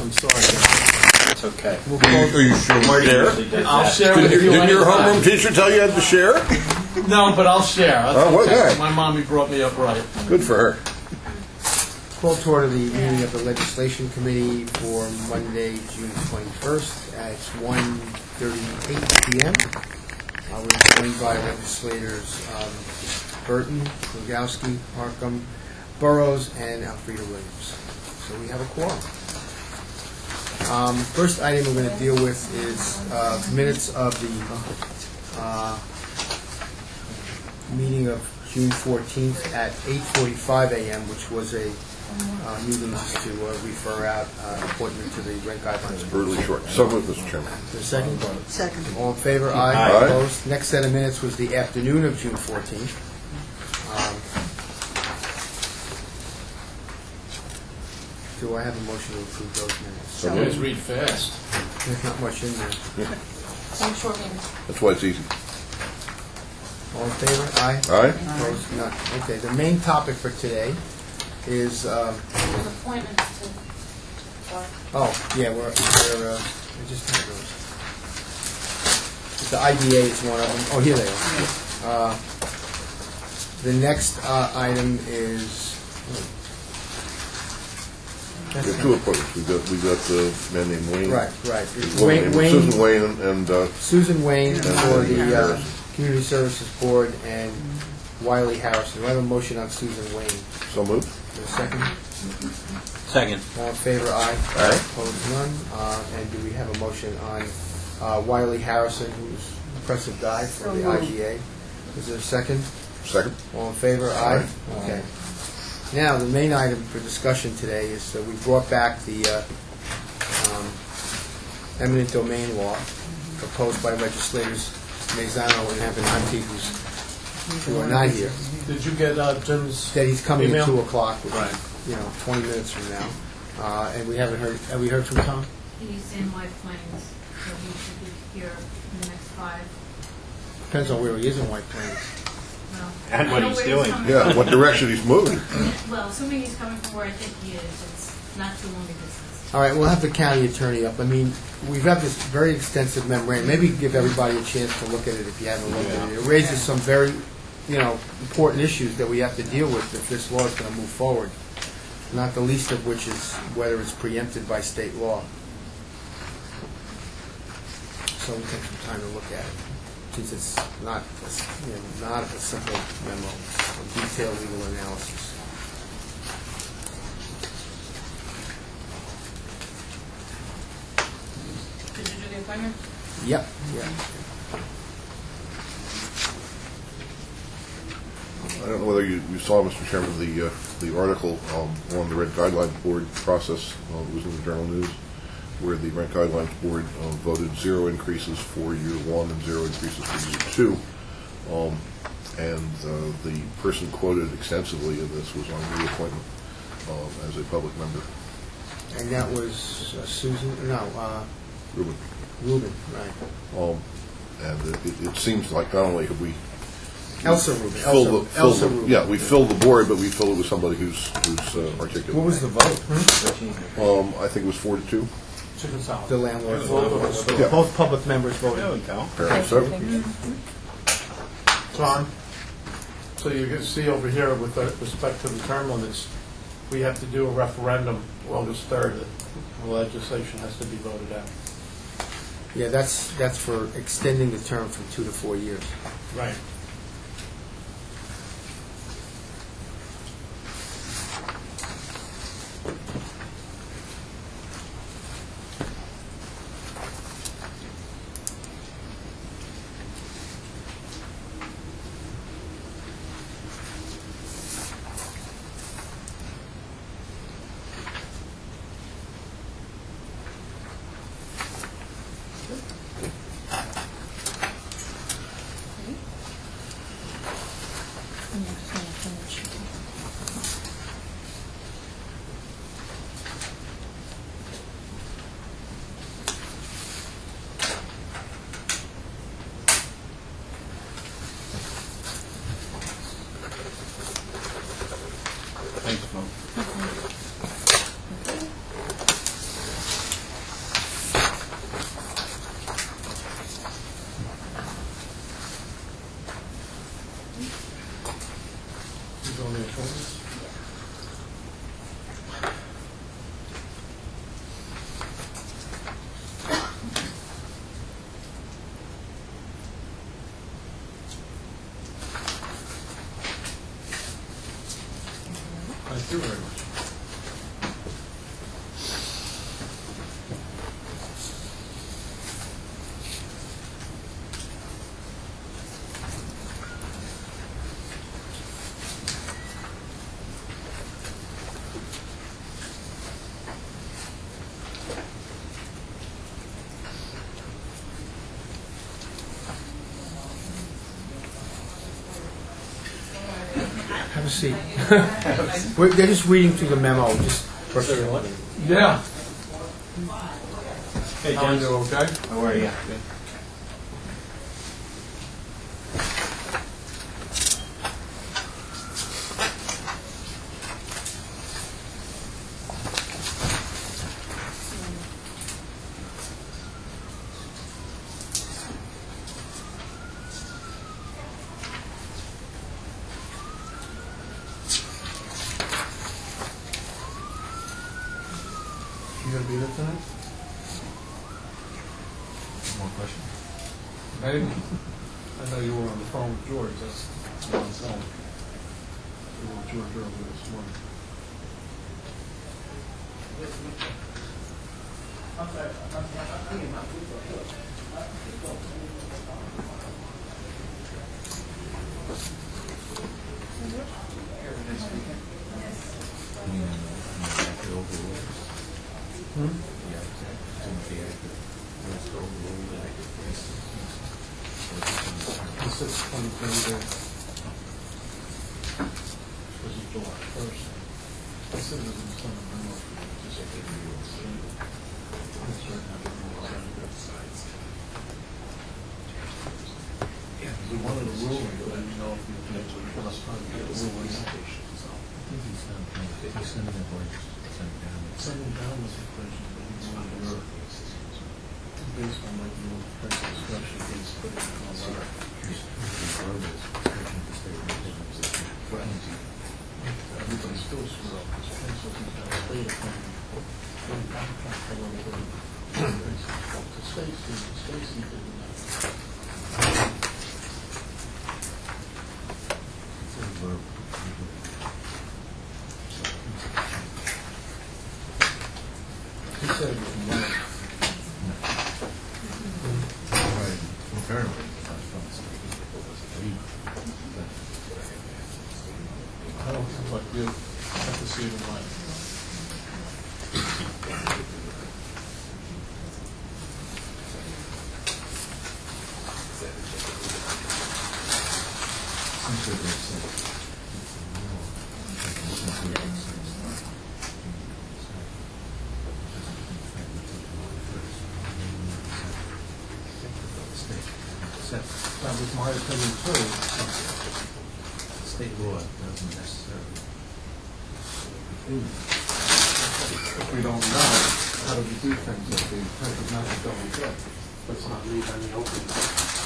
I'm sorry. It's okay. We'll close. Are you sure? Marty Share? usually does I'll that. share with you Didn't your anytime. homeroom teacher tell you had to share? No, but I'll share. That's Oh, okay. okay. My mommy brought me up right. Good for her. Call to order the meeting of the Legislation Committee for Monday, June 21st at 1:38 p.m. We're joined by legislators Burton, Rogowski, Markham, Burrows, and Alfreda Williams. So we have a quorum. First item we're going to deal with is minutes of the meeting of June 14th at 8:45 a.m., which was a meeting just to refer out appointment to the rent guidelines. Brutally short. So moved, Mr. Chairman. Is there a second? Second. All in favor? Aye. Aye. Opposed? Next set of minutes was the afternoon of June 14th. Do I have a motion to approve those minutes? You guys read fast. There's not much in there. Some short minutes. That's why it's easy. All in favor? Aye. Aye? Opposed? None. Okay, the main topic for today is, There's appointments to, oh, yeah, we just have those. The IDA is one of them. Oh, here they are. The next item is... We have two appointments. We got the man named Wayne. Right. Woman named Susan Wayne and Susan Wayne for the Harrison. Community Services Board and Wiley Harrison. Do I have a motion on Susan Wayne? so moved. Is there a second? Second. All in favor? Aye. Aye. Opposed? None. And do we have a motion on Wiley Harrison, who's an impressive guy for the IGA? Is there a second? Second. All in favor? Aye. Okay. Now, the main item for discussion today is that we brought back the eminent domain law proposed by legislators Mazzano and Abenanti, who are not here. Did you get Jim's That he's coming email? at 2 o'clock, which Right. is, 20 minutes from now. And we haven't heard, have we heard from Tom? He's in White Plains, so he should be here in the next 5. Depends on where he is in White Plains. Well, And I what know he's where doing. coming Yeah, from. what direction he's moving. Well, assuming he's coming from where I think he is, it's not too long a distance. All right, we'll have the county attorney up. I mean, we've got this very extensive memorandum. Maybe give everybody a chance to look at it if you haven't looked at it. It raises some very, important issues that we have to deal with if this law is going to move forward. Not the least of which is whether it's preempted by state law. So we'll take some time to look at it, since it's not a simple memo, a detailed legal analysis. did you do the appointment? Yep. I don't know whether you saw, Mr. Chairman, the article on the Rent Guidelines Board process. It was in the Journal News, where the Rent Guidelines Board voted 0 increases for year 1 and 0 increases for year 2. And the person quoted extensively in this was on reappointment as a public member. And that was Susan, Ruben. Rubin, right. And it seems like not only have we Elsa Rubin. filled Elsa Rubin. yeah, we filled the board, but we filled it with somebody who's articulate. What was the vote? I think it was 4-2. Chicken salad. The landlords. Yeah. Both public members There we voted. go. Apparently so. John, so you can see over here with respect to the term limits, we have to do a referendum August 3rd. The legislation has to be voted out. Yeah, that's for extending the term from 2 to 4 years. Right. a seat. They're just reading through the memo, just. Yeah. Hey, How are you, James. okay? How are you? You gonna be there tonight? More question? Maybe. I know you were on the phone with George, that's what I'm telling you. You were with George earlier this morning. This is 2020 there. This is July 1st. This is in some of the most, just like every year. That's right now, the rules are good. Yeah, we wanted a ruling, but I didn't know if you could actually put us on the ruling. Sending down was the question, but we wanted to work. Based on like the old first discussion, he's put it on our. Everybody's still screwed up. This pencil is not a state of thing. Stacy did that. He said it was one. I don't know what you have to see it in line. That was my opinion too. State law doesn't necessarily. If we don't know, how do we do things if the intent is not to double check? Let's not leave any openings.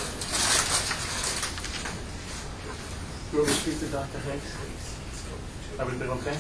You want me to speak to Dr. Hanks? Everything okay?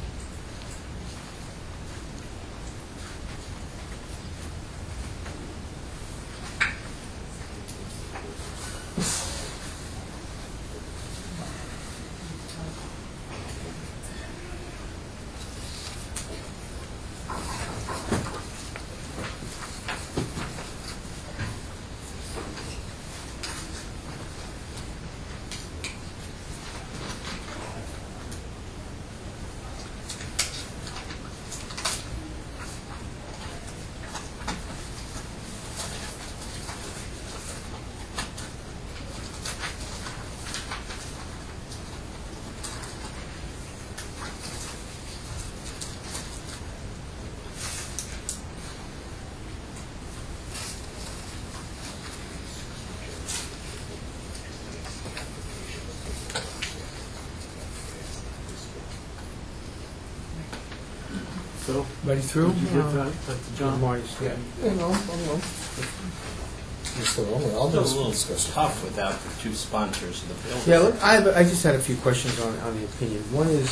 Phil, Ready through? did you get that? That's John. Marty's. Yeah. It's a little tough without the two sponsors of the bill. Yeah, look, I just had a few questions on the opinion. One is,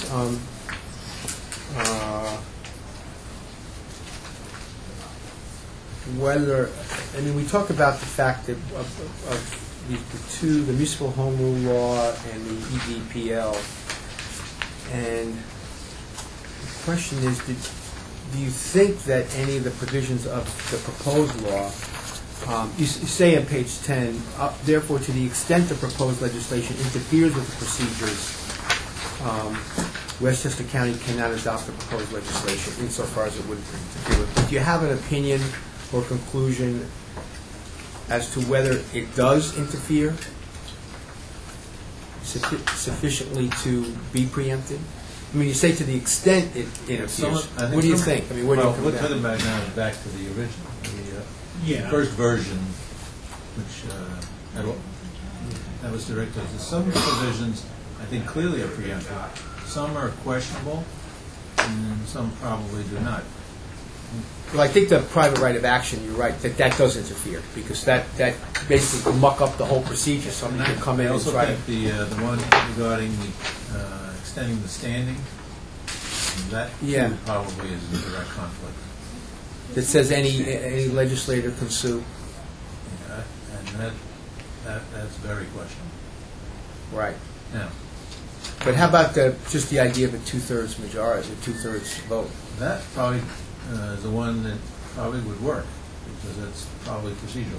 whether, I mean, we talk about the fact that of the two, the municipal home rule law and the EDPL, and the question is, do you think that any of the provisions of the proposed law, you say on page 10, therefore, to the extent the proposed legislation interferes with the procedures, Westchester County cannot adopt the proposed legislation insofar as it would interfere with. Do you have an opinion or conclusion as to whether it does interfere? sufficiently to be preempted? I mean, you say to the extent it interferes. I think What do you some- think? I mean, where do you Well, come we're down? cutting back now back to the original, the first version, which that was directed to some provisions. I think clearly are preempted. Some are questionable, and some probably do not. Well, I think the private right of action, you're right, that does interfere, because that basically will muck up the whole procedure. Somebody can come in I and also try to... think the one regarding extending the standing, that Yeah. too probably is in direct conflict. That says any legislator can sue. And that's very questionable. Right. Now, But how about just the idea of a two-thirds majority, a two-thirds vote? that probably is the one that probably would work, because it's probably procedural.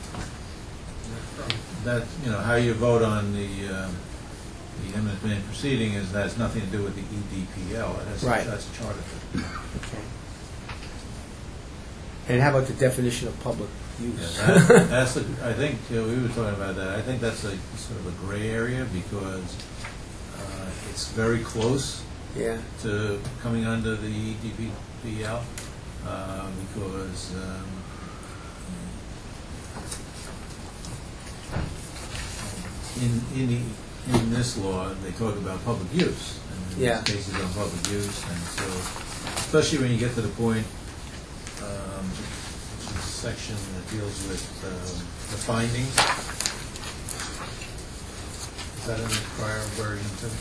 That, how you vote on the eminent domain proceeding has nothing to do with the EDPL. Right. That's a charter thing. Okay. And how about the definition of public use? That's I think we were talking about that. I think that's a sort of a gray area, because it's very close Yeah. to coming under the EDPL, because in this law they talk about public use, and Yeah. there's cases on public use, and so especially when you get to the point, which is a section that deals with the findings. Is that in the prior version too?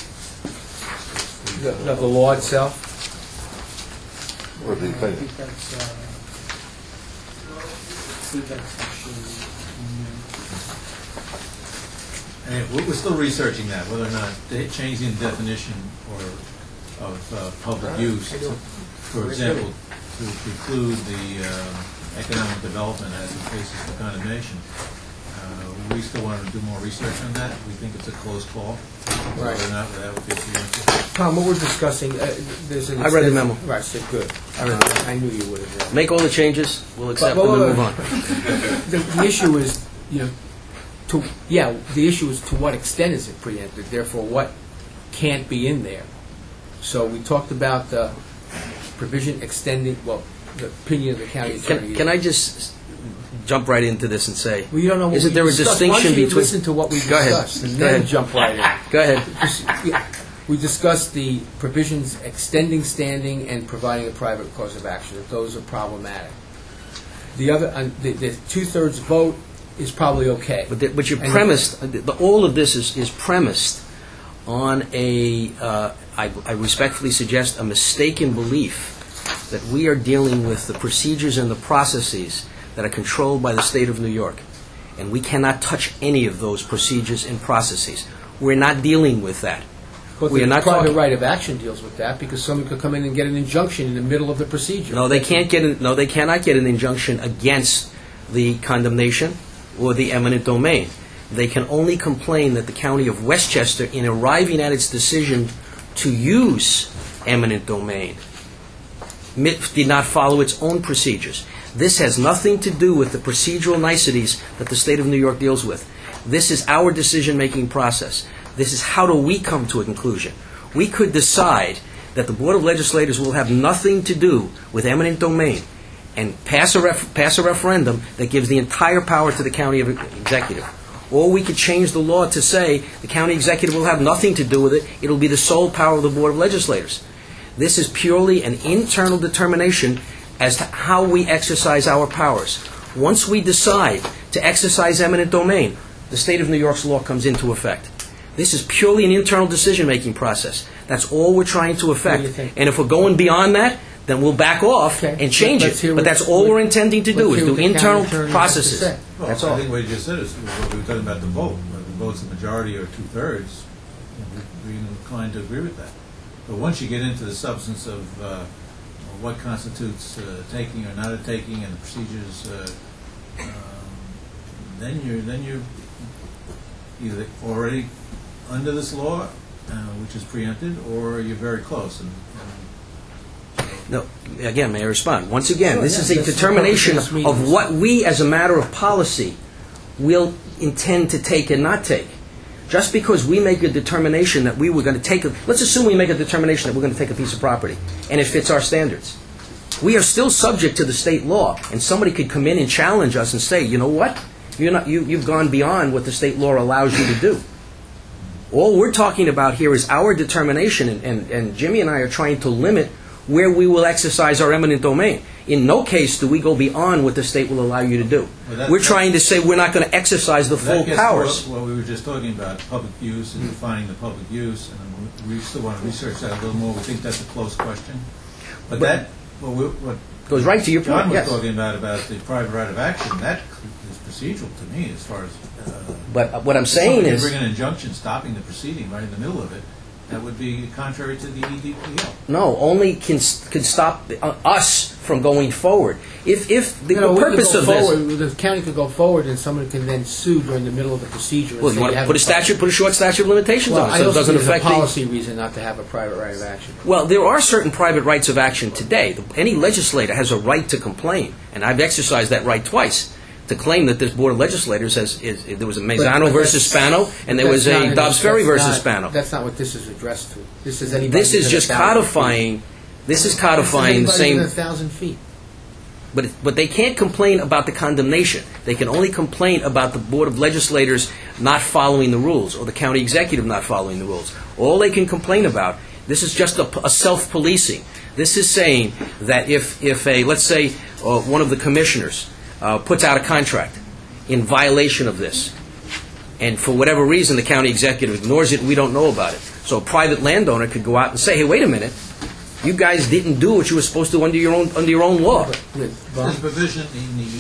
The law itself? Or the opinion. And we're still researching that, whether or not changing the definition of public use, for example, to preclude the economic development as in cases of condemnation. We still want to do more research on that. We think it's a close call. Right. Whether or not that would be preempted. Tom, what we're discussing, there's an... I read the memo. Right, so good. I knew you would have. Make all the changes, we'll accept them and move on. The issue is, the issue is to what extent is it preempted, therefore what can't be in there. So we talked about the provision extending, the opinion of the county attorney. Can I just jump right into this and say, Well, you don't know what isn't we there a discussed. distinction Why don't you between... listen to what we Go ahead. discussed and Go then ahead. jump right in. Go ahead. We discussed the provisions extending standing and providing a private cause of action, that those are problematic. The other, the two-thirds vote is probably okay. But you're And- premised, all of this is premised on I respectfully suggest, a mistaken belief that we are dealing with the procedures and the processes that are controlled by the state of New York. And we cannot touch any of those procedures and processes. We're not dealing with that. But We are the not private talking- right of action deals with that, because someone could come in and get an injunction in the middle of the procedure. No, they cannot get an injunction against the condemnation or the eminent domain. They can only complain that the county of Westchester, in arriving at its decision to use eminent domain, did not follow its own procedures. This has nothing to do with the procedural niceties that the state of New York deals with. This is our decision-making process. This is how do we come to a conclusion. We could decide that the Board of Legislators will have nothing to do with eminent domain and pass a referendum that gives the entire power to the county executive. Or we could change the law to say the county executive will have nothing to do with it. It will be the sole power of the Board of Legislators. This is purely an internal determination as to how we exercise our powers. Once we decide to exercise eminent domain, the state of New York's law comes into effect. This is purely an internal decision-making process. That's all we're trying to effect. What do you think? And if we're going beyond that, then we'll back off Okay. and change Let's hear it. But what- that's all we're intending to do, let's is hear do what the county internal attorney has to processes. say. Well, That's I all. think what you just said is what we were talking about the vote. Whether the vote's a majority or two-thirds, we're inclined to agree with that. But once you get into the substance of what constitutes taking or not a taking and the procedures, then you're either already under this law, which is preempted, or you're very close. No, again, may I respond? Once again, Sure, this yeah, is a that's the determination purpose of this meeting. of what we, as a matter of policy, will intend to take and not take. Just because we make a determination that we were going to take let's assume we make a determination that we're going to take a piece of property, and it fits our standards. We are still subject to the state law, and somebody could come in and challenge us and say, you know what? You've gone beyond what the state law allows you to do. All we're talking about here is our determination, and Jimmy and I are trying to limit where we will exercise our eminent domain. In no case do we go beyond what the state will allow you to do. We're trying to say we're not going to exercise the full powers. What we were just talking about, public use and defining the public use, and we still want to research that a little more. We think that's a close question. But that, what goes right to your John point, yes. was talking about the private right of action, that is procedural to me as far as... But what I'm saying is... bring an injunction stopping the proceeding right in the middle of it, that would be contrary to the EDPL. No, only can stop us from going forward. If the purpose of this... The county could go forward and someone can then sue during the middle of the procedure. And well, you want to put a short statute of limitations on it, so it doesn't affect a policy reason not to have a private right of action. Well, there are certain private rights of action today. Any legislator has a right to complain, and I've exercised that right twice, to claim that this Board of Legislators there was a Mazzano versus Spano, and there was a Dobbs-Ferry versus Spano. That's not what this is addressed to. This is just codifying. This is codifying the same. 1,000 feet. But they can't complain about the condemnation. They can only complain about the Board of Legislators not following the rules, or the county executive not following the rules. All they can complain about. This is just a self-policing. This is saying that if let's say one of the commissioners puts out a contract in violation of this, and for whatever reason the county executive ignores it and we don't know about it. So a private landowner could go out and say, hey, wait a minute, you guys didn't do what you were supposed to under your own law. There's a provision in the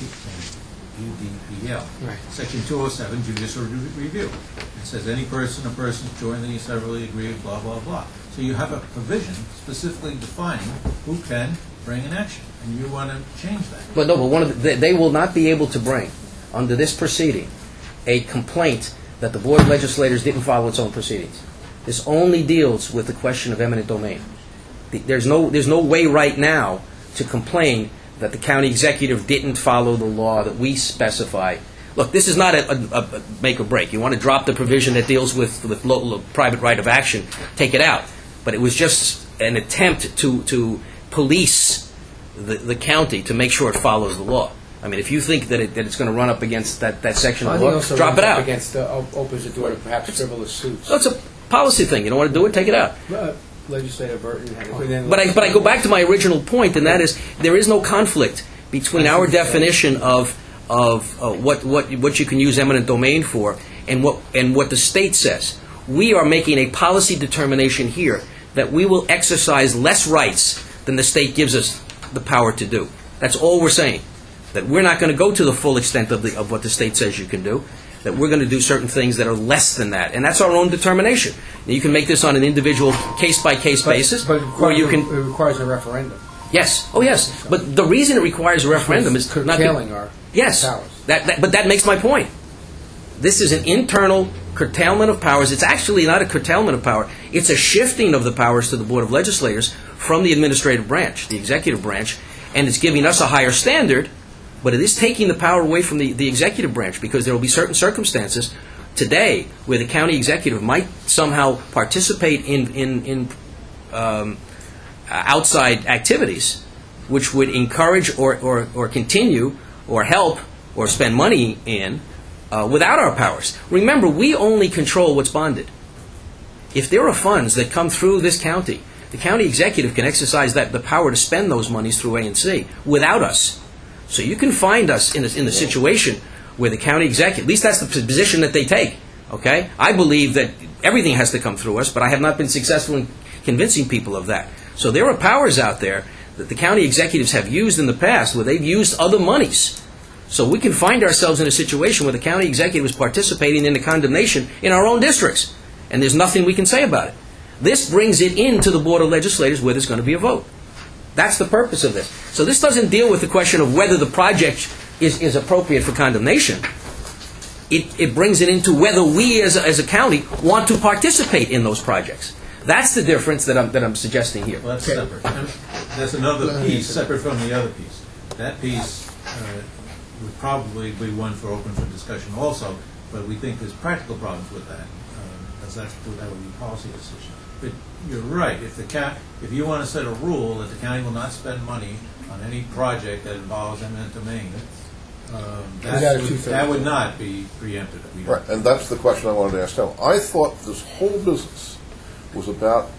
UDPL, right. Section 207, judicial review. It says any person or persons jointly and severally agree, blah, blah, blah. So you have a provision specifically defining who can bring an action, and you want to change that. But they will not be able to bring, under this proceeding, a complaint that the Board of Legislators didn't follow its own proceedings. This only deals with the question of eminent domain. There's no way right now to complain that the county executive didn't follow the law that we specify. Look, this is not a make or break. You want to drop the provision that deals with private right of action, take it out. But it was just an attempt to police the county to make sure it follows the law. I mean, if you think that it's going to run up against that section of the law, drop it out. Against opens the door to perhaps frivolous suits. So it's a policy thing. You don't want to do it, take it out. Legislator Burton had it. But I go back to my original point, and that is there is no conflict between our definition of what you can use eminent domain for and what the state says. We are making a policy determination here that we will exercise less rights than the state gives us the power to do. That's all we're saying. That we're not going to go to the full extent of what the state says you can do. That we're going to do certain things that are less than that, and that's our own determination. Now, you can make this on an individual case-by-case basis, or you can. It requires a referendum. Yes. Oh, yes. But the reason it requires a referendum is not curtailing our yes. powers. But that makes my point. This is an internal curtailment of powers. It's actually not a curtailment of power. It's a shifting of the powers to the Board of Legislators from the administrative branch, the executive branch, and it's giving us a higher standard. But it is taking the power away from the executive branch, because there will be certain circumstances today where the county executive might somehow participate in outside activities which would encourage or continue or help or spend money in without our powers. Remember, we only control what's bonded. If there are funds that come through this county, the county executive can exercise the power to spend those monies through A&C without us. So you can find us in a situation where the county executive, at least that's the position that they take, okay? I believe that everything has to come through us, but I have not been successful in convincing people of that. So there are powers out there that the county executives have used in the past where they've used other monies. So we can find ourselves in a situation where the county executive is participating in the condemnation in our own districts, and there's nothing we can say about it. This brings it into the Board of Legislators where there's going to be a vote. That's the purpose of this. So this doesn't deal with the question of whether the project is appropriate for condemnation. It brings it into whether we as a county want to participate in those projects. That's the difference that I'm suggesting here. Well, that's separate. There's another piece separate from the other piece. That piece would probably be one for open for discussion also, but we think there's practical problems with that, because that would be a policy decision. But you're right, if you want to set a rule that the county will not spend money on any project that involves eminent domain, that would not be preempted. Right, and that's the question I wanted to ask now. I thought this whole business was about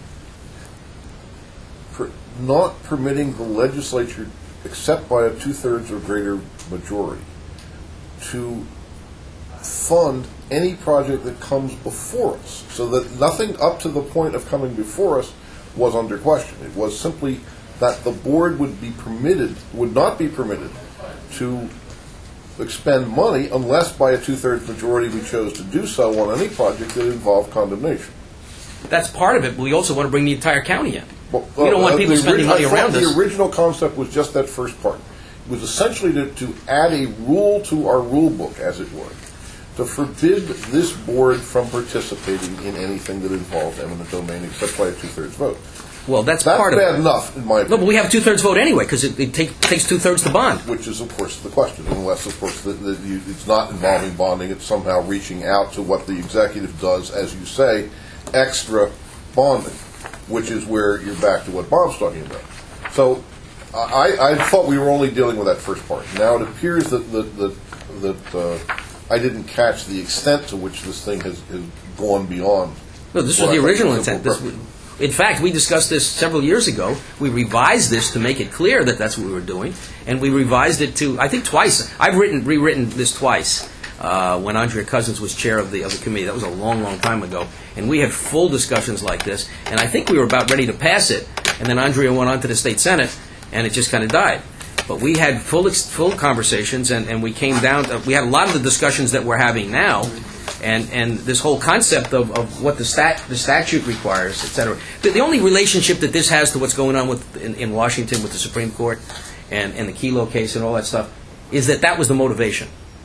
not permitting the legislature, except by a 2/3 or greater majority, to fund any project that comes before us, so that nothing up to the point of coming before us was under question. It was simply that the board would not be permitted to expend money unless by a 2/3 majority we chose to do so on any project that involved condemnation. That's part of it, but we also want to bring the entire county in. Well, We don't want people spending money around us. The original concept was just that first part. It was essentially to add a rule to our rule book, as it were, to forbid this board from participating in anything that involves eminent domain except by a 2/3 vote. Well, that's That's part of bad it. enough, in my No, opinion. but we have a 2/3 vote anyway, because it takes 2/3 to bond. Which is, of course, the question, unless, of course, it's not involving bonding, it's somehow reaching out to what the executive does, as you say, extra bonding, which is where you're back to what Bob's talking about. So I thought we were only dealing with that first part. Now it appears that I didn't catch the extent to which this thing has gone beyond. No, this was what the I thought original was the intent. purpose. In fact, we discussed this several years ago. We revised this to make it clear that that's what we were doing, and we revised it to, I think, twice. I've rewritten this twice when Andrea Cousins was chair of the committee. That was a long, long time ago, and we had full discussions like this. And I think we were about ready to pass it, and then Andrea went on to the state senate, and it just kind of died. But we had full conversations, and we came down. We had a lot of the discussions that we're having now. And this whole concept of what the statute requires, et cetera. The only relationship that this has to what's going on in Washington with the Supreme Court and the Kelo case and all that stuff is that was the motivation.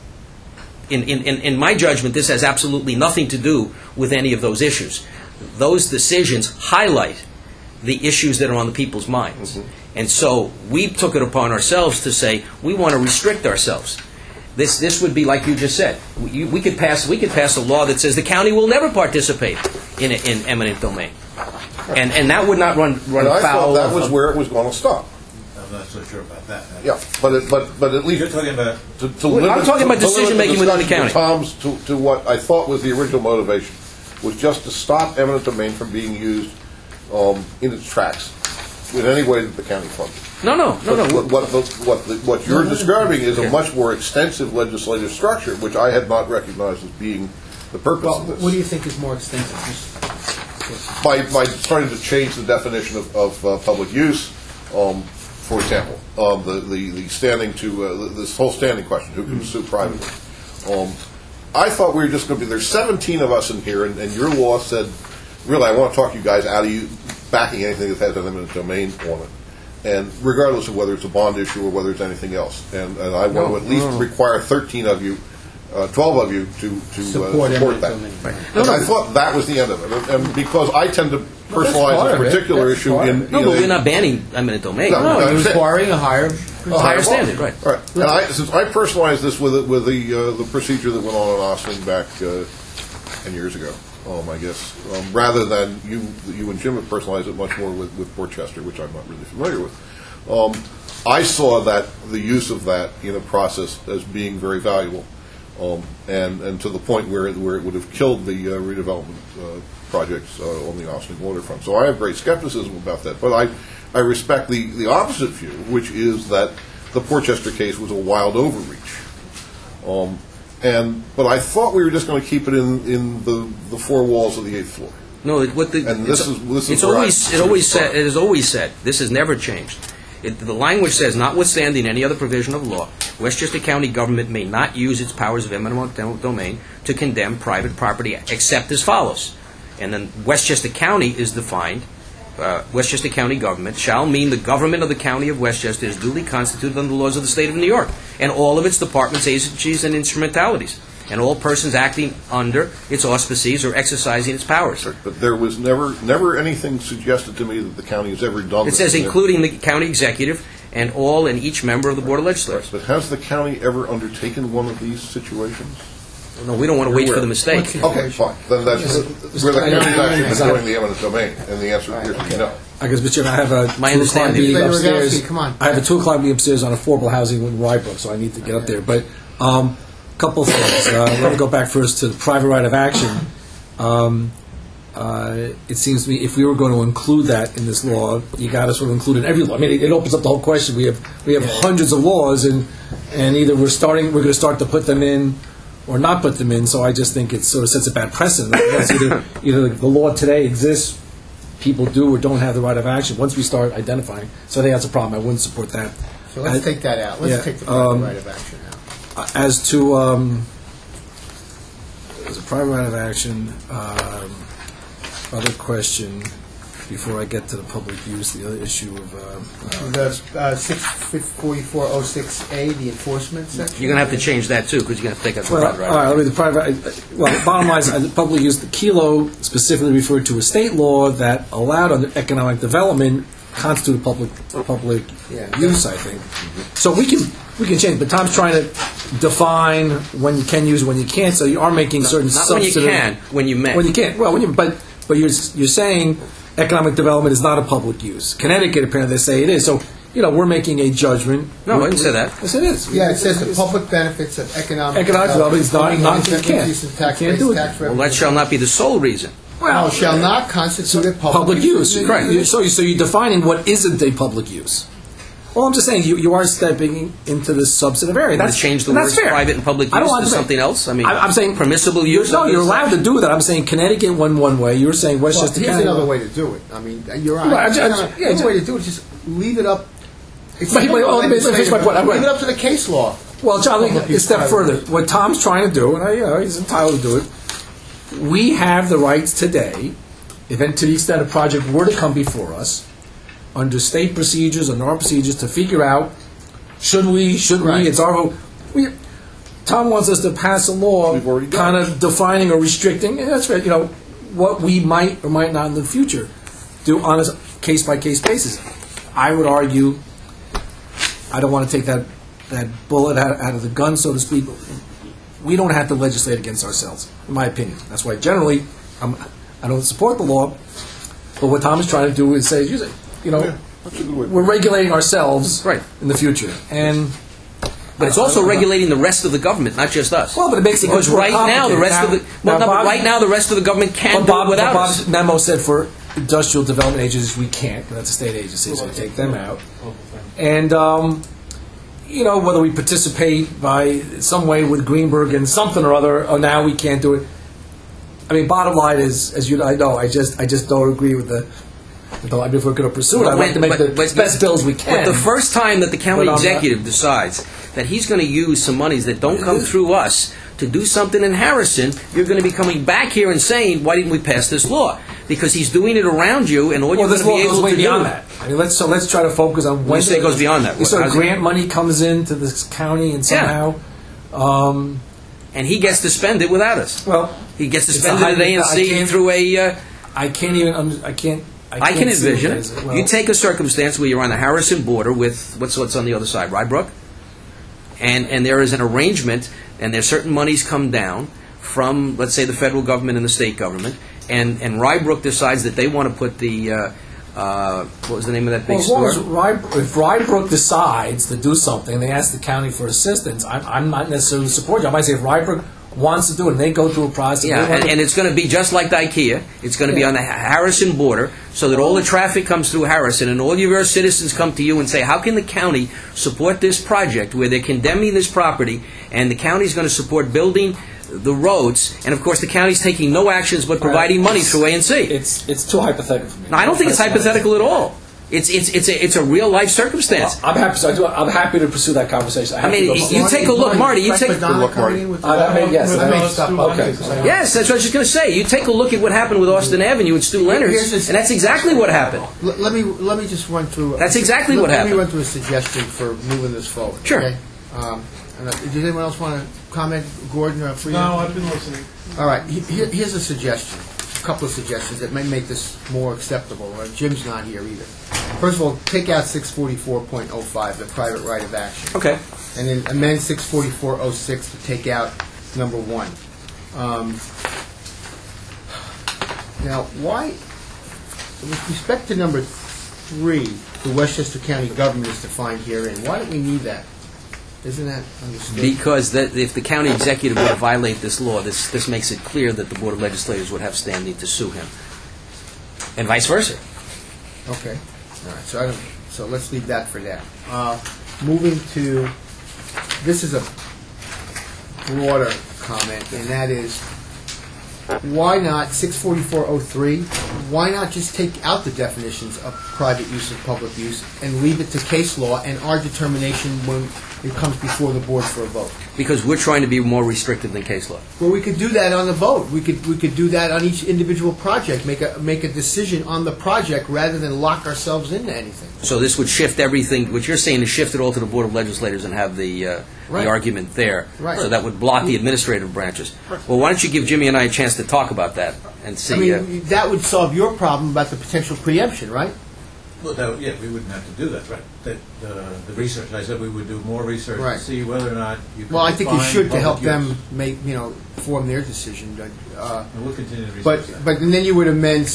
In my judgment, this has absolutely nothing to do with any of those issues. Those decisions highlight the issues that are on the people's minds. Mm-hmm. And so we took it upon ourselves to say we want to restrict ourselves. This would be like you just said. We could pass a law that says the county will never participate in eminent domain, and that would not run And I foul. thought that was where it was going to stop. I'm not so sure about that. Yeah, but at least You're talking about to limit, I'm talking about to limit decision-making within the discussion county. to Tom's to what I thought was the original motivation was just to stop eminent domain from being used in its tracks in any way that the county funded. No. What you're describing is a much more extensive legislative structure, which I had not recognized as being the purpose of this. What do you think is more extensive? By starting to change the definition of public use, for example, the standing to this whole standing question, who can sue privately. I thought we were just going to be, there's 17 of us in here, and your law said, really, I want to talk you guys out of you backing anything that has an eminent domain on it. And regardless of whether it's a bond issue or whether it's anything else. And I want to at least require 13 of you, 12 of you to support that. Right. And I thought that was the end of it. And because I tend to personalize a particular issue in... No, but we're not banning eminent domain. No, you're requiring a higher standard, right. Right. And since I personalized this with the procedure that went on in Austin back 10 years ago, I guess, rather than you and Jim have personalized it much more with Portchester, which I'm not really familiar with. I saw that the use of that in a process as being very valuable, and to the point where it would have killed the redevelopment projects on the Austin waterfront. So I have great skepticism about that, but I respect the opposite view, which is that the Portchester case was a wild overreach. But I thought we were just going to keep it in the four walls of the 8th floor. No, it has always said, this has never changed. The language says, notwithstanding any other provision of law, Westchester County government may not use its powers of eminent domain to condemn private property except as follows. And then Westchester County is defined. Westchester County government shall mean the government of the County of Westchester is duly constituted under the laws of the State of New York, and all of its departments, agencies, and instrumentalities, and all persons acting under its auspices or exercising its powers. But there was never anything suggested to me that the county has ever done this. It says including the county executive and all and each member of the Board of Legislators. But has the county ever undertaken one of these situations? No, we don't want to wait for the mistake. Okay, fine. Then that's where the county's actually doing the eminent domain, and the answer appears to be no. I guess, Mr. Chairman, I have a My 2 o'clock understanding. meeting Mr. upstairs. Rogowski, come on. I have a 2 o'clock meeting upstairs on affordable housing in Rybrook, so I need to get up there. But couple of things. Let me go back first to the private right of action. It seems to me if we were going to include that in this law, you got to sort of include it in every law. I mean, it opens up the whole question. We have hundreds of laws, and either we're going to start to put them in or not put them in. So I just think it sort of sets a bad precedent. That's either the law today exists, people do or don't have the right of action. Once we start identifying, so I think that's a problem. I wouldn't support that. So let's take that out. Let's take the private right of action out. As to as a private right of action, other question before I get to the public use, the other issue of The 64406A, the enforcement section? You're going to have to change that, too, because you're going to have to take out the well, private right. all right, let me the private. Well, bottom line is the public use. The Kelo specifically referred to a state law that allowed under economic development constitute public use. I think so. We can change, but Tom's trying to define when you can use, when you can't. So you are making certain Not when you can, when you may. When you can't. Well, but you're saying economic development is not a public use. Connecticut apparently they say it is. So we're making a judgment. No, I didn't say that. Yes, it is. Yeah, it says the public benefits of economic development is not you can't. Can't do it. Well, that shall not be the sole reason. Well, shall not constitute a public use. Right. So you're defining what isn't a public use. Well, I'm just saying you are stepping into this substantive area. That's change the words private and public use to something else. I mean, I'm saying permissible use. No, you're allowed to do that. I'm saying Connecticut went one way. You're saying Westchester County. County. Here's another way to do it. I mean, you're right. Another way to do it is just leave it up. Leave it up to the case law. Well, John, let me a step further. What Tom's trying to do, and he's entitled to do it. We have the rights today, to the extent a project were to come before us, under state procedures, under our procedures, to figure out shouldn't we, it's our vote. Tom wants us to pass a law kind of defining or restricting, and that's right, what we might or might not in the future do on a case-by-case basis. I would argue, I don't want to take that bullet out of the gun, so to speak. We don't have to legislate against ourselves, in my opinion. That's why generally I don't support the law, but what Tom is trying to do is say, we're regulating ourselves in the future. But it's also regulating the rest of the government, not just us. Well, but it makes it because right now the rest of the right now the rest of the government can't do it without us. Bob's memo said for industrial development agencies we can't. That's a state agency, so we take them out. And whether we participate by some way with Greenberg and something or other, or now we can't do it. I mean, bottom line is, as I know, I just don't agree with the. I mean, if we're going to pursue it, I'd like to make the best bills we can. But the first time that the county executive decides that he's going to use some monies that don't come through us to do something in Harrison, you're going to be coming back here and saying, why didn't we pass this law? Because he's doing it around you, and all you're going to be able to do... beyond that. I mean, let's try to focus on... When you say it goes beyond that... So grant money comes into this county and somehow... and he gets to spend it without us. Well... He gets to spend it at ANC through a... I can't even... I can envision it. You take a circumstance where you're on the Harrison border with what's on the other side, Rybrook, and there is an arrangement, and there's certain monies come down from, let's say, the federal government and the state government, and Rybrook decides that they want to put the what was the name of that big store? If Rybrook decides to do something, they ask the county for assistance. I'm not necessarily supporting. I might say if Rybrook wants to do it, and they go through a process. Yeah, and it's going to be just like the IKEA. It's going to be on the Harrison border, so that all the traffic comes through Harrison, and all of your citizens come to you and say, how can the county support this project where they're condemning this property, and the county's going to support building the roads, and of course the county's taking no actions but providing money through ANC. It's too hypothetical for me. No, I don't think it's hypothetical at all. It's a real life circumstance. Well, I'm happy to pursue that conversation. You take a look, Marty. Yes, that's what I was just going to say. You take a look at what happened with Austin Avenue and Stu Leonard's, and that's exactly what happened. Let me just run through. That's exactly what happened. Let me run through a suggestion for moving this forward. Sure. Okay? Does anyone else want to comment, Gordon? No, I've been listening. All right. Here's a suggestion. A couple of suggestions that may make this more acceptable. Jim's not here either. First of all, take out 644.05, the private right of action. Okay. And then amend 644.06 to take out number 1. Now, why, with respect to number 3, the Westchester County government is defined herein, why do we need that? Isn't that understood? Because if the county executive were to violate this law, this makes it clear that the Board of Legislators would have standing to sue him, and vice versa. Okay, all right, so let's leave that for now. Moving to, this is a broader comment, and that is, why not, 64403, why not just take out the definitions of private use and public use and leave it to case law and our determination when it comes before the board for a vote? Because we're trying to be more restrictive than case law. Well, we could do that on the vote. We could do that on each individual project, make a decision on the project rather than lock ourselves into anything. So this would shift everything, what you're saying is shift it all to the Board of Legislators and have the Right. argument there. Right. So that would block the administrative branches. Well, why don't you give Jimmy and I a chance to talk about that and see... I mean, that would solve your problem about the potential preemption, right? Well, yeah, we wouldn't have to do that, right? The research, I said we would do more research Right. to see whether or not you could Well, I think you define should to help public use. them make, form their decision. And we'll continue to research that. But then you would amend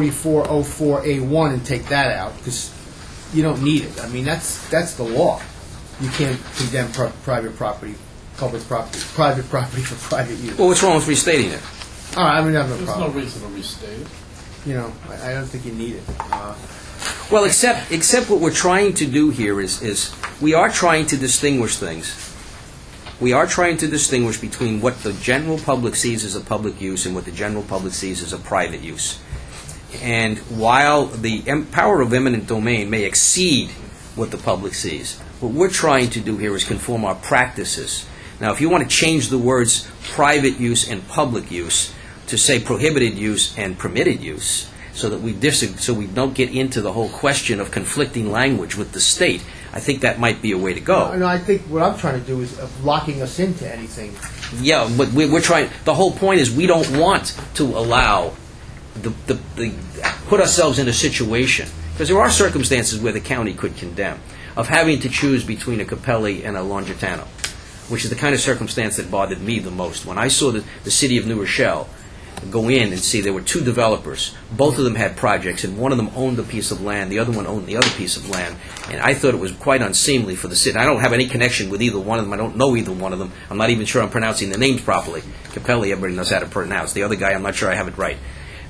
64404A1 and take that out because you don't need it. I mean, that's the law. You can't condemn private property, private property for private use. Well, what's wrong with restating it? All right, I mean, I have no There's no problem. reason to restate it. I don't think you need it. Well, except what we're trying to do here is we are trying to distinguish things. We are trying to distinguish between what the general public sees as a public use and what the general public sees as a private use. And while the power of eminent domain may exceed what the public sees, what we're trying to do here is conform our practices. Now, if you want to change the words private use and public use to say prohibited use and permitted use, so that we don't get into the whole question of conflicting language with the state, I think that might be a way to go. No, I think what I'm trying to do is locking us into anything. Yeah, but we're trying. The whole point is we don't want to allow put ourselves in a situation, because there are circumstances where the county could condemn, of having to choose between a Capelli and a Longitano, which is the kind of circumstance that bothered me the most. When I saw the city of New Rochelle go in and see there were two developers, both of them had projects, and one of them owned a piece of land, the other one owned the other piece of land, and I thought it was quite unseemly for the city. I don't have any connection with either one of them. I don't know either one of them. I'm not even sure I'm pronouncing the names properly. Capelli, everybody knows how to pronounce. The other guy, I'm not sure I have it right.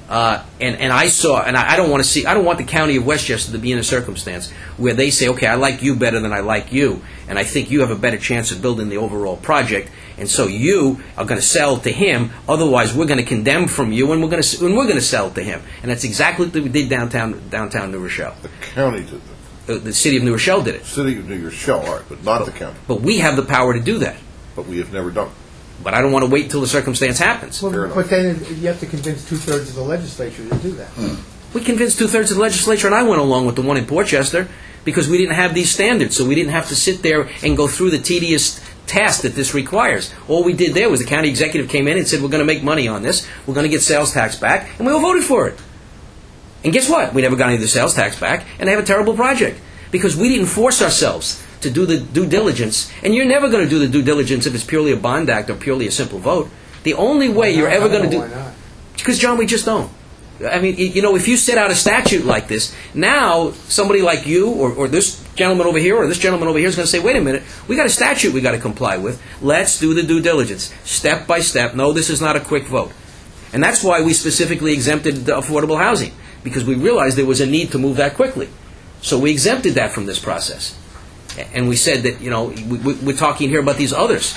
And I saw, and I don't want the county of Westchester to be in a circumstance where they say, okay, I like you better than I like you, and I think you have a better chance of building the overall project, and so you are going to sell to him. Otherwise, we're going to condemn from you, and we're going to sell to him. And that's exactly what we did downtown New Rochelle. The county did that. The city of New Rochelle did it. City of New Rochelle, all right, but not the county. But we have the power to do that. But we have never done it. But I don't want to wait until the circumstance happens. Fair Well, enough. but then you have to convince 2/3 of the legislature to do that. We convinced 2/3 of the legislature, and I went along with the one in Portchester, because we didn't have these standards, so we didn't have to sit there and go through the tedious task that this requires. All we did there was the county executive came in and said, we're going to make money on this, we're going to get sales tax back, and we all voted for it. And guess what? We never got any of the sales tax back, and they have a terrible project, because we didn't force ourselves to do the due diligence, and you're never going to do the due diligence if it's purely a bond act or purely a simple vote. The only way you're ever going to do... Why not? Because, John, we just don't. I mean, if you set out a statute like this, now somebody like you or this gentleman over here or this gentleman over here is going to say, wait a minute, we got a statute we got to comply with. Let's do the due diligence, step by step. No, this is not a quick vote. And that's why we specifically exempted the affordable housing, because we realized there was a need to move that quickly. So we exempted that from this process. And we said that, we're talking here about these others.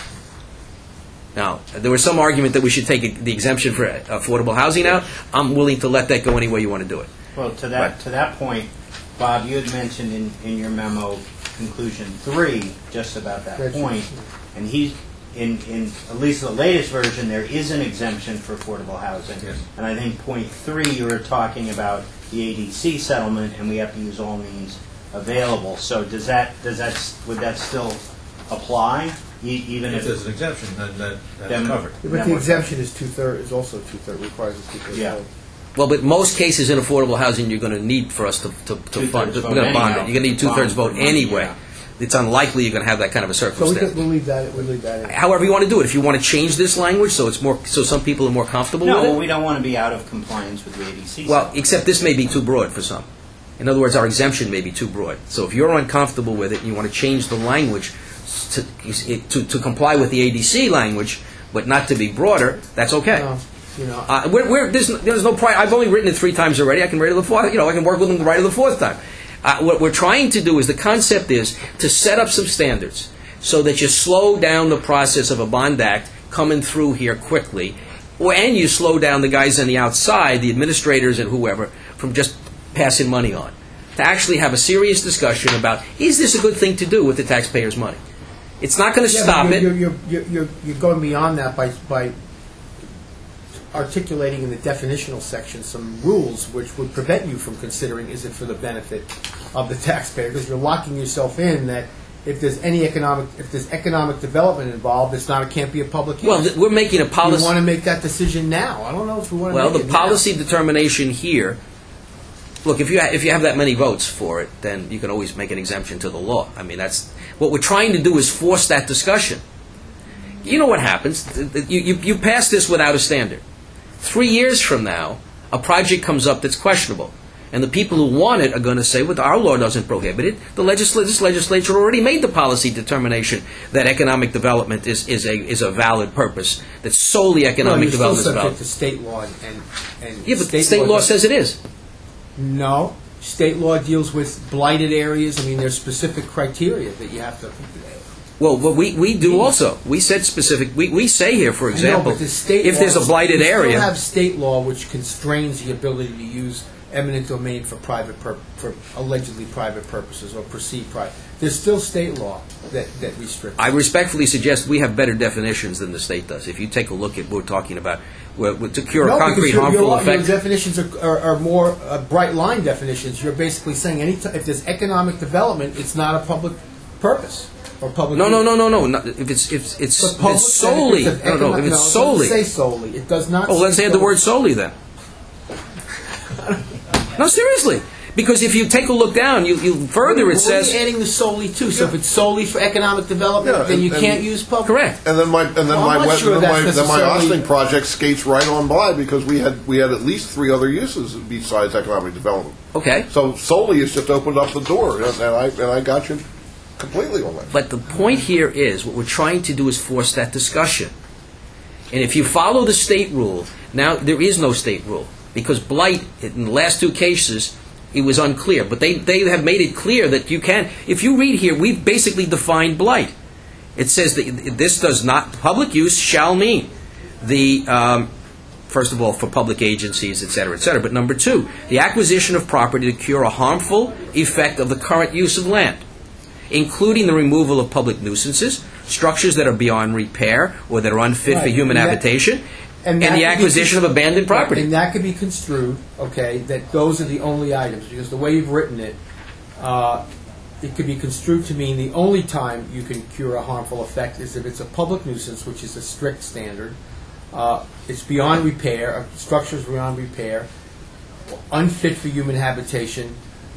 Now, there was some argument that we should take the exemption for affordable housing out. I'm willing to let that go any way you want to do it. Well, to that point, Bob, you had mentioned in your memo, conclusion 3, just about that point, and in at least the latest version, there is an exemption for affordable housing. Yes. And I think point 3, you were talking about the ADC settlement, and we have to use all means available. So would that still apply? Even If if there's an exemption, then that's Then- covered. But the exemption is 2/3, is also 2/3, requires a 2/3 Yeah. vote. Well, but most cases in affordable housing, you're going to need for us to fund. Two-thirds We're vote going to bond anyhow. it. You're going to need 2/3 vote Bond, anyway. yeah. it's unlikely you're going to have that kind of a So circumstance. we'll leave that in. However you want to do it. If you want to change this language so it's more, so some people are more comfortable No, with well, it. we don't want to be out of compliance with the ADC. Well, except this may be too broad for some. In other words, our exemption may be too broad. So if you're uncomfortable with it and you want to change the language to comply with the ADC language, but not to be broader, that's okay. There's no prior. I've only written it 3 times already. I can write it the fourth. I can work with them to write it the 4th time. What we're trying to do is, the concept is to set up some standards so that you slow down the process of a bond act coming through here quickly, and you slow down the guys on the outside, the administrators and whoever, from just passing money on. To actually have a serious discussion about, is this a good thing to do with the taxpayers' money? It's not going to stop it. You're going beyond that by articulating in the definitional section some rules which would prevent you from considering, is it for the benefit of the taxpayer? Because you're locking yourself in that if there's economic development involved, it can't be a public use. Well, we're making a policy. We want to make that decision now. I don't know if we want to. Well, make the it now. policy determination here. Look, if you have that many votes for it, then you can always make an exemption to the law. I mean, that's what we're trying to do, is force that discussion. You know what happens? You pass this without a standard. 3 years from now, a project comes up that's questionable, and the people who want it are going to say, "Well, our law doesn't prohibit it." The legislature already made the policy determination that economic development is a valid purpose. That's solely economic development is valid. Subject to state law and Yeah, but state law says it is. No, state law deals with blighted areas. I mean, there's specific criteria that you have to. Well, what we do also. We said specific. We say here, for example, if there's a blighted area. You still have state law which constrains the ability to use eminent domain for for allegedly private purposes or perceived private. There's still state law that restricts. I respectfully suggest we have better definitions than the state does. If you take a look at what we're talking about, to cure a concrete harmful effect. Your definitions are more bright line definitions. You're basically saying if there's economic development, it's not a public purpose or public. No. If it's solely. If it's solely. It doesn't say solely. It does not. Oh, let's add the word solely then. No, seriously. Because if you take a look down, you further it says. We're adding the solely too. So if it's solely for economic development, then you can't use public. Correct. And then my necessarily- Austin project skates right on by because we had at least 3 other uses besides economic development. Okay. So solely has just opened up the door, and I got you completely on that. But the point here is, what we're trying to do is force that discussion. And if you follow the state rule, now there is no state rule. Because blight, in the last 2 cases, it was unclear. But they have made it clear that you can. If you read here, we've basically defined blight. It says that this does not, public use shall mean first of all, for public agencies, et cetera, et cetera. But number 2, the acquisition of property to cure a harmful effect of the current use of land, including the removal of public nuisances, structures that are beyond repair or that are unfit for human habitation, and the acquisition of abandoned property. And that could be construed, okay, that those are the only items, because the way you've written it, it could be construed to mean the only time you can cure a harmful effect is if it's a public nuisance, which is a strict standard, it's beyond repair, structures beyond repair, unfit for human habitation,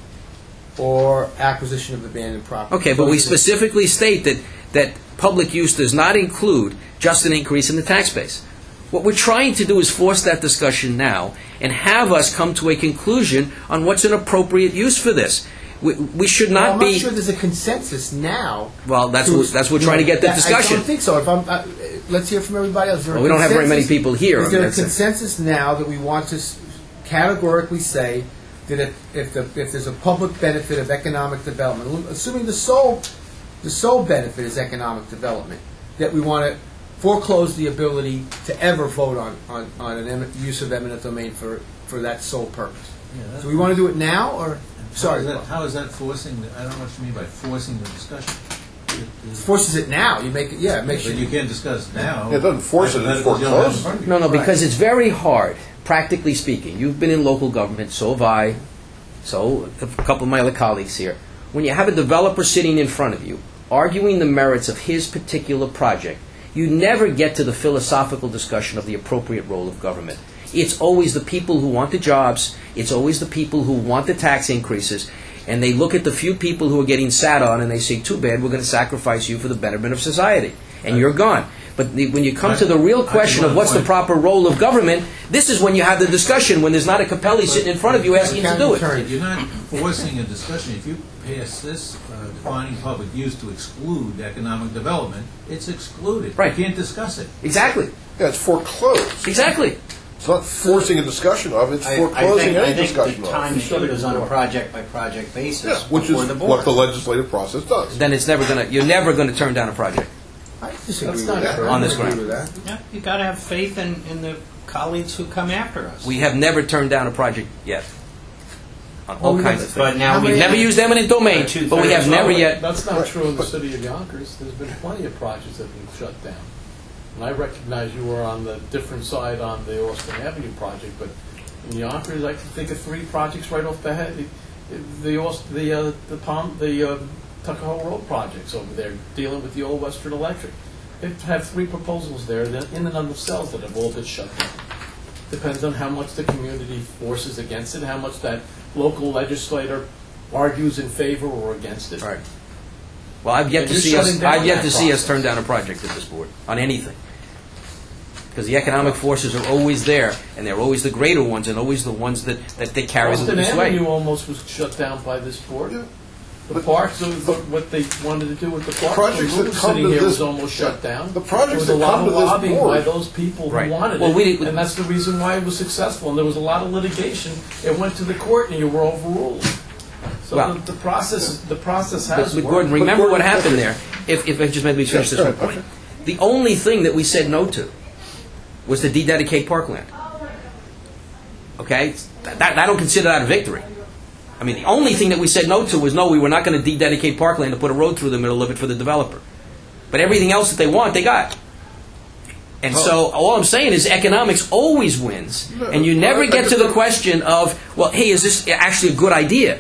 or acquisition of abandoned property. Okay, but we specifically state that public use does not include just an increase in the tax base. What we're trying to do is force that discussion now and have us come to a conclusion on what's an appropriate use for this. We should not be. I'm not sure there's a consensus now. Well, that's what we're trying to get the discussion. I don't think so. Let's hear from everybody else. Well, we don't have very many people here. Is there a consensus now that we want to categorically say that if there's a public benefit of economic development, assuming the sole benefit is economic development, that we want to foreclose the ability to ever vote on an use of eminent domain for that sole purpose? Do we want to do it now, or sorry? How is that forcing? I don't know what you mean by forcing the discussion. It forces it now. You make it. Yeah, it makes But you can't discuss now. It doesn't force it, it forecloses it. No, because it's very hard, practically speaking. You've been in local government, so have I, so a couple of my other colleagues here. When you have a developer sitting in front of you, arguing the merits of his particular project, you never get to the philosophical discussion of the appropriate role of government. It's always the people who want the jobs, it's always the people who want the tax increases, and they look at the few people who are getting sat on, and they say, too bad, we're going to sacrifice you for the betterment of society, and you're gone. But when you come to the real question of what's the proper role of government, this is when you have the discussion, when there's not a Capelli sitting in front of you asking you to do it. If you're not forcing a discussion, if you pass this defining public use to exclude economic development, it's excluded. Right. You can't discuss it. Exactly. Yeah, it's foreclosed. Exactly. It's not forcing a discussion of it, it's foreclosing any discussion the of time it. to do it is on a project-by-project basis Yeah, which before is the what board. the legislative process does. Then it's never going to, you're never going to turn down a project. I disagree with not that. true. On this I agree ground. with that. Yeah, you got to have faith in the colleagues who come after us. We have never turned down a project yet. On all Well, kinds of But things. now We've we never used eminent domain, but we have never yet. That's not true in the city of Yonkers. There's been plenty of projects that have been shut down. And I recognize you were on the different side on the Austin Avenue project, but in Yonkers, I can think of 3 projects right off the head. The Tuckahoe Road projects over there, dealing with the old Western Electric. They've had 3 proposals there that in and of themselves that have all been shut down. Depends on how much the community forces against it, how much that local legislator argues in favor or against it. Right. Well, I've yet And to you're see us. shutting down I've yet that to see us process. turn down a project at this board on anything, because the economic forces are always there, and they're always the greater ones, and always the ones that they carry them Austin this way. Avenue almost was shut down by this board. Yeah. The parks, what they wanted to do with the parks, projects when that Lou was come sitting to here this- was almost shut down. The projects There was a that lot come of to this lobbying board- by those people Right. who wanted Well, it, and that's the reason why it was successful. And there was a lot of litigation. It went to the court, and you were overruled. So Well, the process But, has but worked. Gordon, remember Gordon, what happened there. If I just maybe finish this one point. The only thing that we said no to was to dededicate parkland. Okay, I don't consider that a victory. I mean, the only thing that we said no to was no, we were not going to dededicate parkland to put a road through the middle of it for the developer. But everything else that they want, they got. And so all I'm saying is economics always wins, and you never get to the question of, well, hey, is this actually a good idea?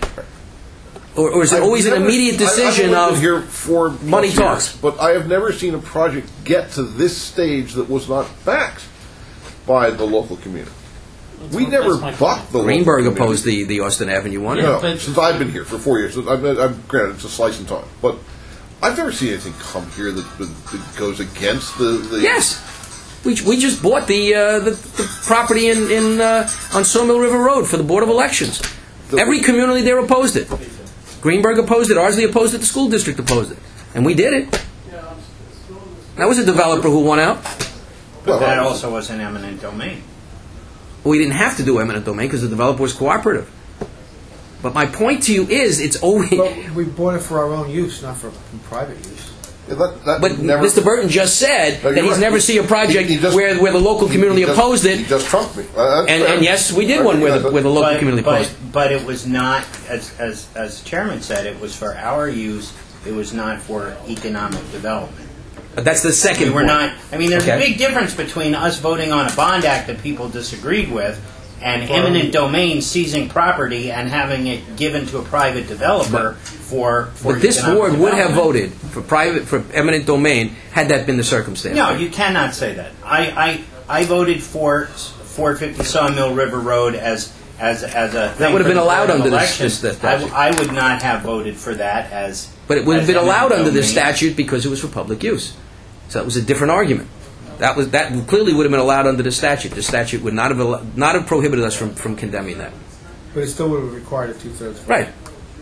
Or is it always an immediate decision I've of been here for money years, talks? but I have never seen a project get to this stage that was not backed by the local community. We That's never my bucked the local Greenberg community. opposed the Austin Avenue one? No, since I've been here for 4 years. I'm granted it's a slice in time, but I've never seen anything come here that goes against the. Yes. We just bought the property on Sawmill River Road for the Board of Elections. Every community there opposed it. Greenberg opposed it, Ardsley opposed it, the school district opposed it. And we did it. That was a developer who won out. But that also was an eminent domain. We didn't have to do eminent domain because the developer was cooperative. But my point to you is, it's always... But we bought it for our own use, not for private use. But Mr. Burton just said No, that you're he's right. never seen a project He just- where the local community he just- opposed He it. just trumped me. And yes, we did one where the local community opposed it. But it was not, as the chairman said, it was for our use. It was not for economic development. But that's the second We were point. not. I mean, there's Okay. a big difference between us voting on a bond act that people disagreed with, and eminent domain seizing property and having it given to a private developer for. But this economic board would have development. voted for eminent domain had that been the circumstance. No, you cannot say that. I voted for 450 Sawmill River Road as a thing would have for been the allowed Board of under this Elections. statute. I would not have voted for that as. But it would have as been allowed eminent under this domain. statute because it was for public use. So that was a different argument. That clearly would have been allowed under the statute. The statute would not have prohibited us from condemning that. But it still would have required a two-thirds vote. Right.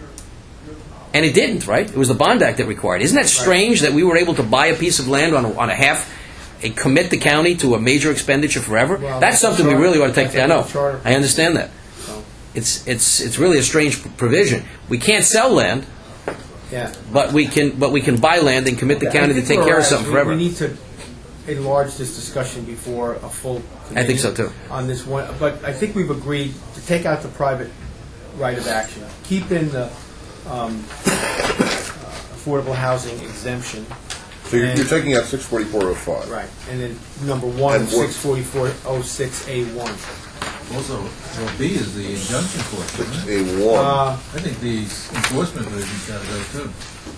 And it didn't, right? It was the Bond Act that required. Isn't that strange that we were able to buy a piece of land on a half, and commit the county to a major expenditure forever? Well, That's something we really ought to take. that's I know. the charter. I understand that. So, It's really a strange provision. We can't sell land, yeah. but we can buy land and commit the county to take care of something forever. We need to enlarge this discussion before a full. I think so, too. On this one, but I think we've agreed to take out the private right of action, keep in the affordable housing exemption. So you're taking out 64405. Right, and then number one, And what- 64406A1. Also, well, B is the injunction portion, isn't it? A1. I think the enforcement version's got to go too.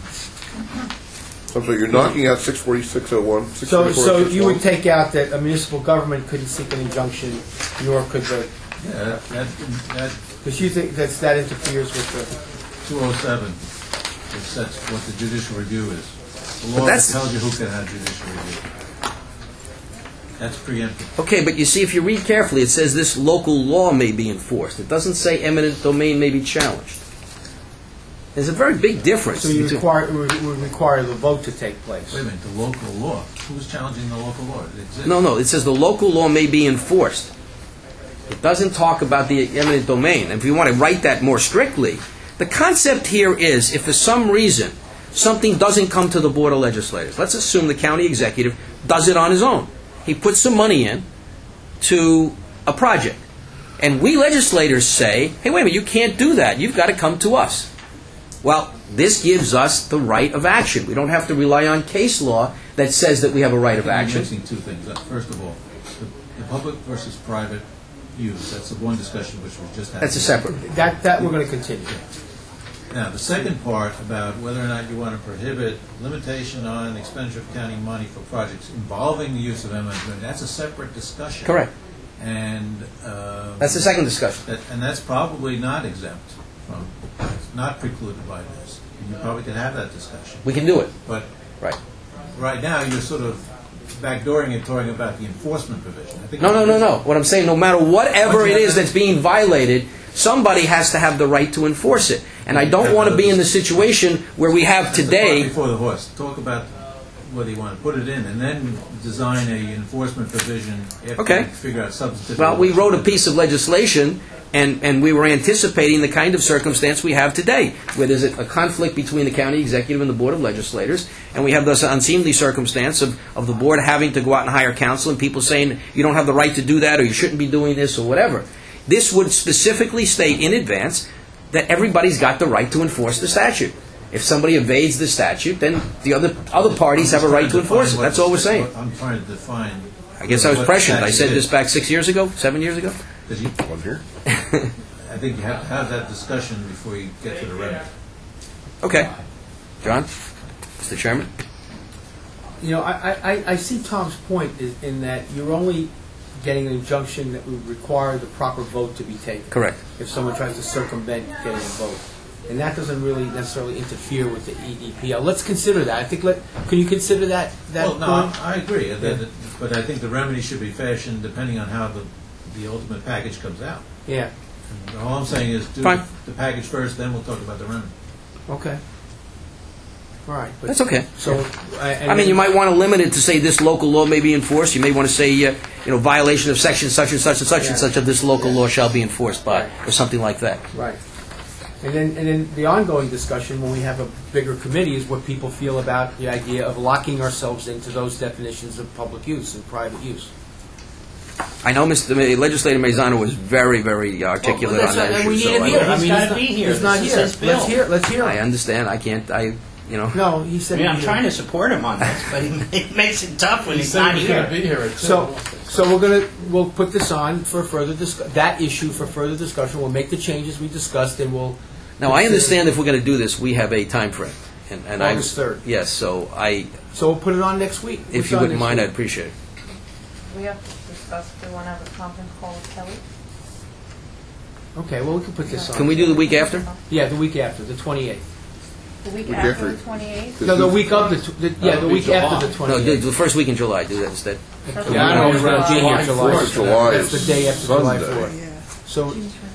So you're knocking out 64601, So you would take out that a municipal government couldn't seek an injunction, nor could the, Yeah, that because you think that interferes with 207, it sets what the judicial review is. The But law that's- tells you who can have judicial review. That's preempted. Okay, but you see, if you read carefully, it says this local law may be enforced. It doesn't say eminent domain may be challenged. There's a very big difference. So you between- would require the vote to take place. Wait a minute, the local law. Who's challenging the local law? It exists. No, it says the local law may be enforced. It doesn't talk about the eminent domain. And if you want to write that more strictly, the concept here is if for some reason something doesn't come to the Board of Legislators, let's assume the county executive does it on his own. He puts some money in to a project. And we legislators say, hey, wait a minute, you can't do that. You've got to come to us. Well, this gives us the right of action. We don't have to rely on case law that says that we have a right of You're action. mixing two things up. First of all, the public versus private use, that's the one discussion which we just had. That's a separate. That we're going to continue. Now, the second part about whether or not you want to prohibit limitation on expenditure of county money for projects involving the use of eminent domain, that's a separate discussion. Correct. And That's the second discussion. and that's probably not exempt from, it's not precluded by this. And you probably could have that discussion. We can do it. But Right. right now, you're sort of backdooring it, talking about the enforcement provision. I think No. What I'm saying, no matter whatever it is that's being violated, somebody has to have the right to enforce it. And I don't want to be in the situation where we have That's the cart today. before the horse. Talk about whether you want to put it in, and then design a enforcement provision after Okay. you figure out substantive. Well, we wrote a piece of legislation, and we were anticipating the kind of circumstance we have today, where there's a conflict between the county executive and the Board of Legislators, and we have this unseemly circumstance of the board having to go out and hire counsel, and people saying, you don't have the right to do that, or you shouldn't be doing this, or whatever. This would specifically state in advance that everybody's got the right to enforce the statute. If somebody evades the statute, then the other parties have a right to enforce it. That's all we're saying. I'm trying to define. I guess I was what prescient. I statute said is. this back 6 years ago, 7 years ago. 'Cause you- One here? I think you have to have that discussion before you get to the remedy. Okay. John? Mr. Chairman? You know, I see Tom's point in that you're only getting an injunction that would require the proper vote to be taken. Correct. If someone tries to circumvent getting a vote. And that doesn't really necessarily interfere with the EDPL. Let's consider that. I think, can you consider that Well, no, point? I agree, Yeah. but I think the remedy should be fashioned depending on how the ultimate package comes out. Yeah, And all I'm saying is do Fine. the package first, then we'll talk about the remedy. okay. All right. but- That's okay. So, I mean, you might want to limit it to say this local law may be enforced. You may want to say, violation of section such and such and such and such of this local law shall be enforced by, or something like that. Right. And then the ongoing discussion, when we have a bigger committee, is what people feel about the idea of locking ourselves into those definitions of public use and private use. I know Mr. Legislator Maizano was very, very articulate on that And we issue. need him so here. He's I mean, gotta be here. He's not This is here. his bill. Let's hear I him. understand. I can't. No, he said. I mean, I'm he'd be trying here. to support him on this, but it makes it tough when he's not He's going to here. be here at So we'll put this on for further that issue for further discussion. We'll make the changes we discussed, and we'll. Now, I understand if we're going to do this, we have a time frame. And August 3rd. Yes, so So we'll put it on next week. if What's you on wouldn't next mind, I'd week? appreciate it. We have to discuss if we want to have a conference call with Kelly. Okay, well, we can put this on. Can we do the week after? Yeah, the week after, the 28th. The week Week after after. the 28th? No, the week of the week after the No, 28th. the first week in July, do that instead. Yeah, I don't know, we're going to be here July. 4th of July That's the is day after July Sunday. 4th. So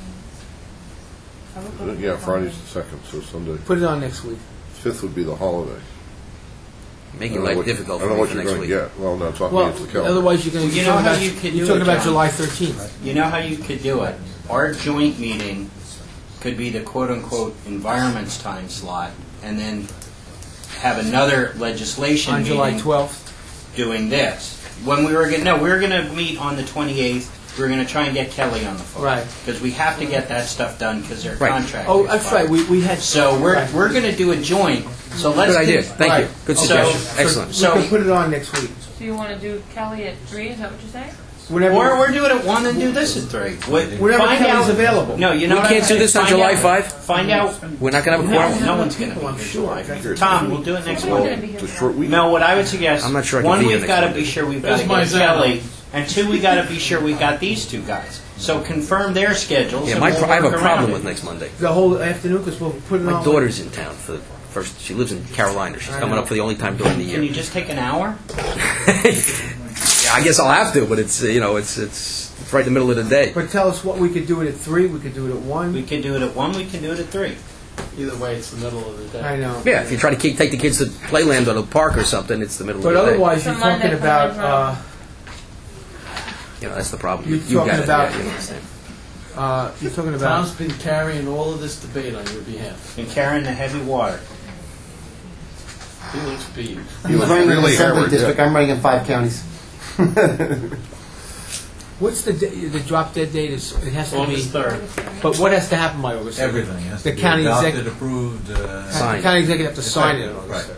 Yeah, Friday's the 2nd, so Sunday. put it on next week. 5th would be the holiday. Making I don't know life what- difficult I don't for know me what for you're next going to week. get. Well, no, talking Well, against the calendar. otherwise you're going to. You know how you could do You're talking it, about John? July 13th. You know how you could do it? Our joint meeting could be the quote-unquote environments time slot, and then have another legislation On July meeting 12th. doing this. When we were going to meet on the 28th. We were going to try and get Kelly on the phone. Right. Because we have to get that stuff done because their Right. contract Oh, is that's expired. right, we had. So we're right. going to do a joint. So let's Good idea. do- Thank you. Right. Good So- suggestion. so- Excellent. We So- can put it on next week. So you want to do Kelly at 3, is that what you're saying? Whenever, Or we're doing it 1 and do this at 3. whenever Find Kelly's out- available. No, you know We what can't I'm do saying? this on Find July out- 5? Find out. We're not going to have a No, quorum? no one's going to People, be I'm here sure. July. Sure. Tom, we'll do it next Somebody's week. going to be here. It's a for short that. week. Mel, what I would suggest, I'm not sure I can one, be here we've next got to Monday. be sure we've got Where's to my get Zen? Kelly, and 2, we got to be sure we've got these two guys. So confirm their schedules. Yeah, and I we'll have a work problem around with it. next Monday. The whole afternoon, because we'll put it on. My daughter's in town for the first. She lives in Carolina. She's I coming know. up for the only time during the Can you year. just take an hour? Yeah, I guess I'll have to, but it's it's right in the middle of the day. But tell us what we could do it at 3, we could do it at 1. We can do it at 1, we can do it at 3. Either way, it's the middle of the day. I know. Yeah, if you try to take the kids to Playland or the park or something, it's the middle But of the day. otherwise, So you're Monday talking for about, Monday. That's the problem. You're You talking got it. about- Yeah, you understand. you're talking Tom's about, been carrying all of this debate on your behalf. And carrying the heavy water. He looks peeved. He was running in the Really, assembly Howard, district. I'm running in 5 counties. what's the drop dead date? It has to be, August 3rd. but what has to happen by August 3rd? Everything has to The be county adopted, executive, approved. the Signed. county executive have to sign it on Effective, August right. 3rd.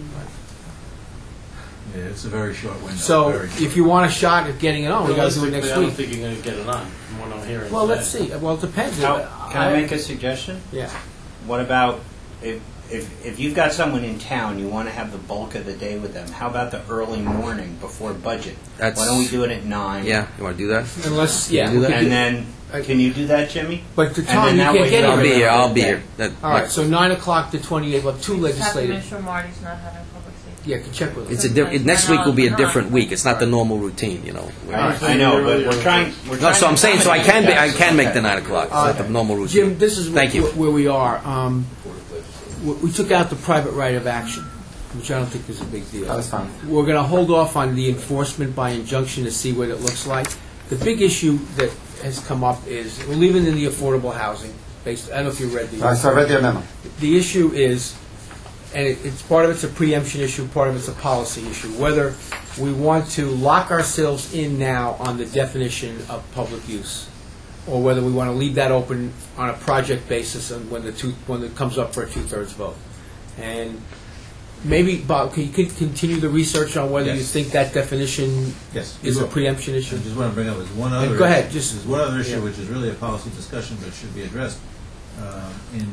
Yeah, it's a very short window. So very short. if you want a shot at getting it on, we got to do it Realistically, next I don't week. think you're going to get it on from what I'm hearing. Well, today. let's see. Well, it depends. Can I make a suggestion? Yeah. What about if you've got someone in town, you want to have the bulk of the day with them, how about the early morning before budget? That's- Why don't we do it at 9? Yeah, you want to do that? Unless, Can yeah. you do we that? could And do- then, can you do that, Jimmy? But to and Tom, then you that can't way get you're I'll here. be here. I'll be Yeah. here. That, All right, so 9 o'clock to 28. We'll have 2 Just have to legislative. make sure Marty's not having public safety. Yeah, can check with it's them. a next week will be a different week. It's not the normal routine, you know. I know, but we're trying. No, so I'm saying, so I can make the Okay. 9 o'clock. It's not the normal routine. Jim, this is Thank you. where we are. We took out the private right of action, which I don't think is a big deal. That was fine. We're going to hold off on the enforcement by injunction to see what it looks like. The big issue that has come up is, we're leaving in the affordable housing. I don't know if you read the... So I read their memo. The issue is, and it's part of it's a preemption issue, part of it's a policy issue, whether we want to lock ourselves in now on the definition of public use, or whether we want to leave that open on a project basis and when it comes up for a 2/3 vote. And maybe, Bob, can you continue the research on whether you Yes. think that definition Yes. is a Look, preemption I issue? just want to bring up is one other. Go ahead, issue. just- There's one other issue yeah. which is really a policy discussion, but should be addressed in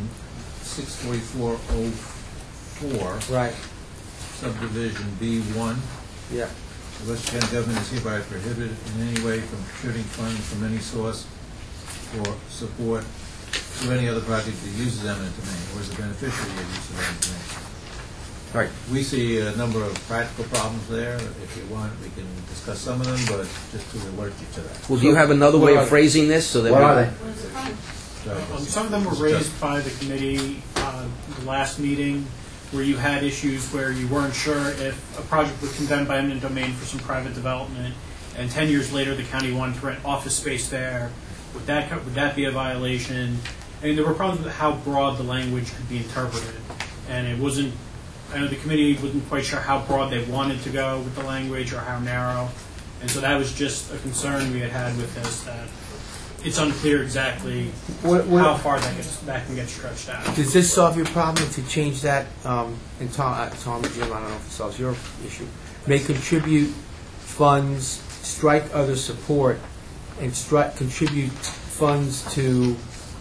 64404 Right, subdivision B1. yeah. The Westchester County government is hereby prohibited in any way from contributing funds from any source or support to any other project that uses eminent domain or is a beneficiary of use of eminent domain. Right. We see a number of practical problems there. If you want, we can discuss some of them, but just to alert you to that. Well, do you have another way of phrasing this so that What we... are they? So, Some of them were raised by the committee the last meeting, where you had issues where you weren't sure if a project was condemned by eminent domain for some private development, and 10 years later the county wanted to rent office space there. Would that be a violation? I mean, there were problems with how broad the language could be interpreted, and it wasn't. I know the committee wasn't quite sure how broad they wanted to go with the language or how narrow, and so that was just a concern we had with this, that it's unclear exactly how far that can get stretched out. Does this solve your problem to change that? And Tom and Jim, I don't know if it solves your issue. May contribute funds, strike other support, and contribute funds to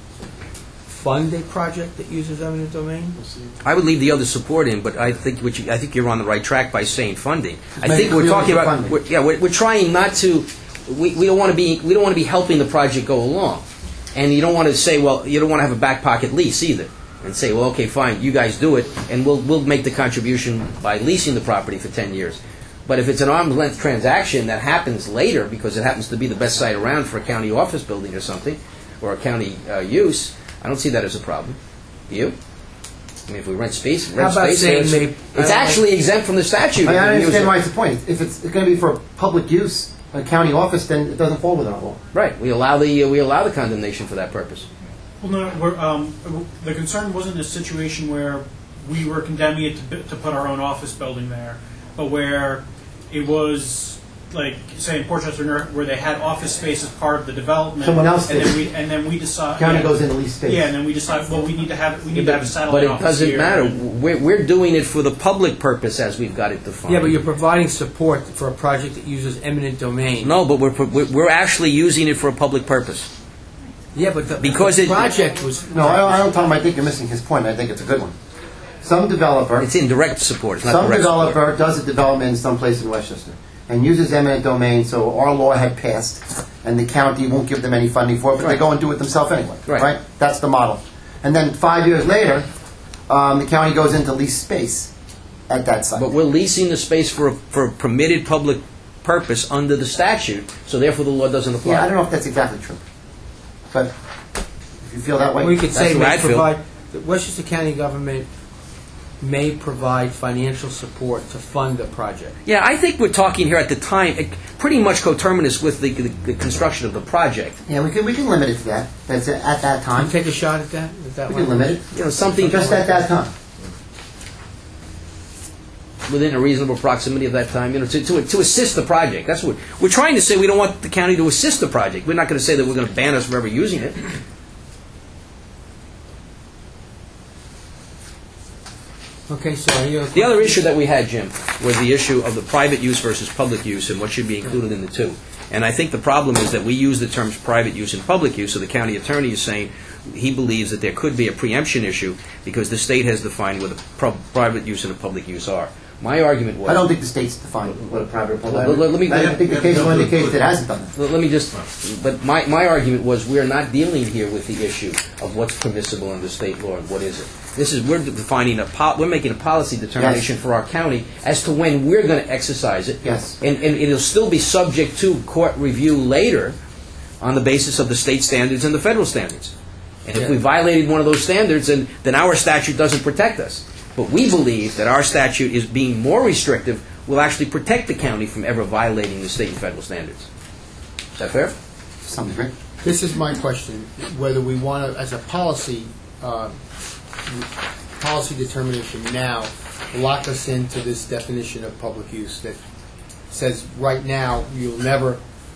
fund a project that uses eminent domain? I would leave the other support in, but I think you're on the right track by saying funding. I Make think we're it talking clear about funding. we're trying not to. We don't want to be helping the project go along, and you don't want to say, well, you don't want to have a back pocket lease either, and say, well, okay, fine, you guys do it, and we'll make the contribution by leasing the property for 10 years. But if it's an arm's length transaction that happens later because it happens to be the best site around for a county office building or something, or a county use, I don't see that as a problem. Do you? I mean, if we rent space, How about saying it's actually exempt from the statute. I if we use understand it. why it's the point. If it's going to be for public use, a county office, then it doesn't fall within our law. Right. We allow the condemnation for that purpose. Well, no, the concern wasn't a situation where we were condemning it to put our own office building there, but where it was, like, say in Portchester, where they had office space as part of the development. Someone else and did. then we decide. County yeah, goes in to lease space. Yeah, and then we decide. Well, we need to have a But satellite it office doesn't here. matter. We're doing it for the public purpose as we've got it defined. Yeah, but you're providing support for a project that uses eminent domain. No, but we're actually using it for a public purpose. Yeah, but Because the it- project was... No, I don't, Tom. I think you're missing his point. I think it's a good one. Some developer, It's in direct support. It's not some direct support. developer does a development in some place in Westchester and uses eminent domain. So our law had passed, and the county won't give them any funding for it, but they Right. go and do it themselves anyway. Right. That's the model. And then 5 years later, the county goes into lease space at that site. But we're leasing the space for a permitted public purpose under the statute, so therefore the law doesn't apply. Yeah, I don't know if that's exactly true, but if you feel that way, We could say That's the way may I feel. provide, the Westchester County government may provide financial support to fund a project. Yeah, I think we're talking here at the time, pretty much coterminous with the construction of the project. yeah, we can limit it to that. That's it, at that Can you time. take a shot at that? Is that We one? can limit it. You know, something Just at that time. within a reasonable proximity of that time, you know, to assist the project. That's what we're trying to say. We don't want the county to assist the project. We're not going to say that we're going to ban us from ever using it. Okay, so any other The other issue that we had, Jim, was the issue of the private use versus public use and what should be included in the two. And I think the problem is that we use the terms private use and public use, so the county attorney is saying he believes that there could be a preemption issue because the state has defined what a private use and a public use are. My argument was... I don't think the state's defined what a private or public. Let me- I don't think the case law indicates it hasn't done that. Let me just, but my argument was we're not dealing here with the issue of what's permissible under state law and what isn't. We're defining we're making a policy determination Yes. for our county as to when we're going to exercise it. Yes. And it'll still be subject to court review later on the basis of the state standards and the federal standards. And if we violated one of those standards, then our statute doesn't protect us. But we believe that our statute is being more restrictive, will actually protect the county from ever violating the state and federal standards. Is that fair? To some degree. This is my question, whether we want to, as a policy determination now, lock us into this definition of public use that says right now you'll never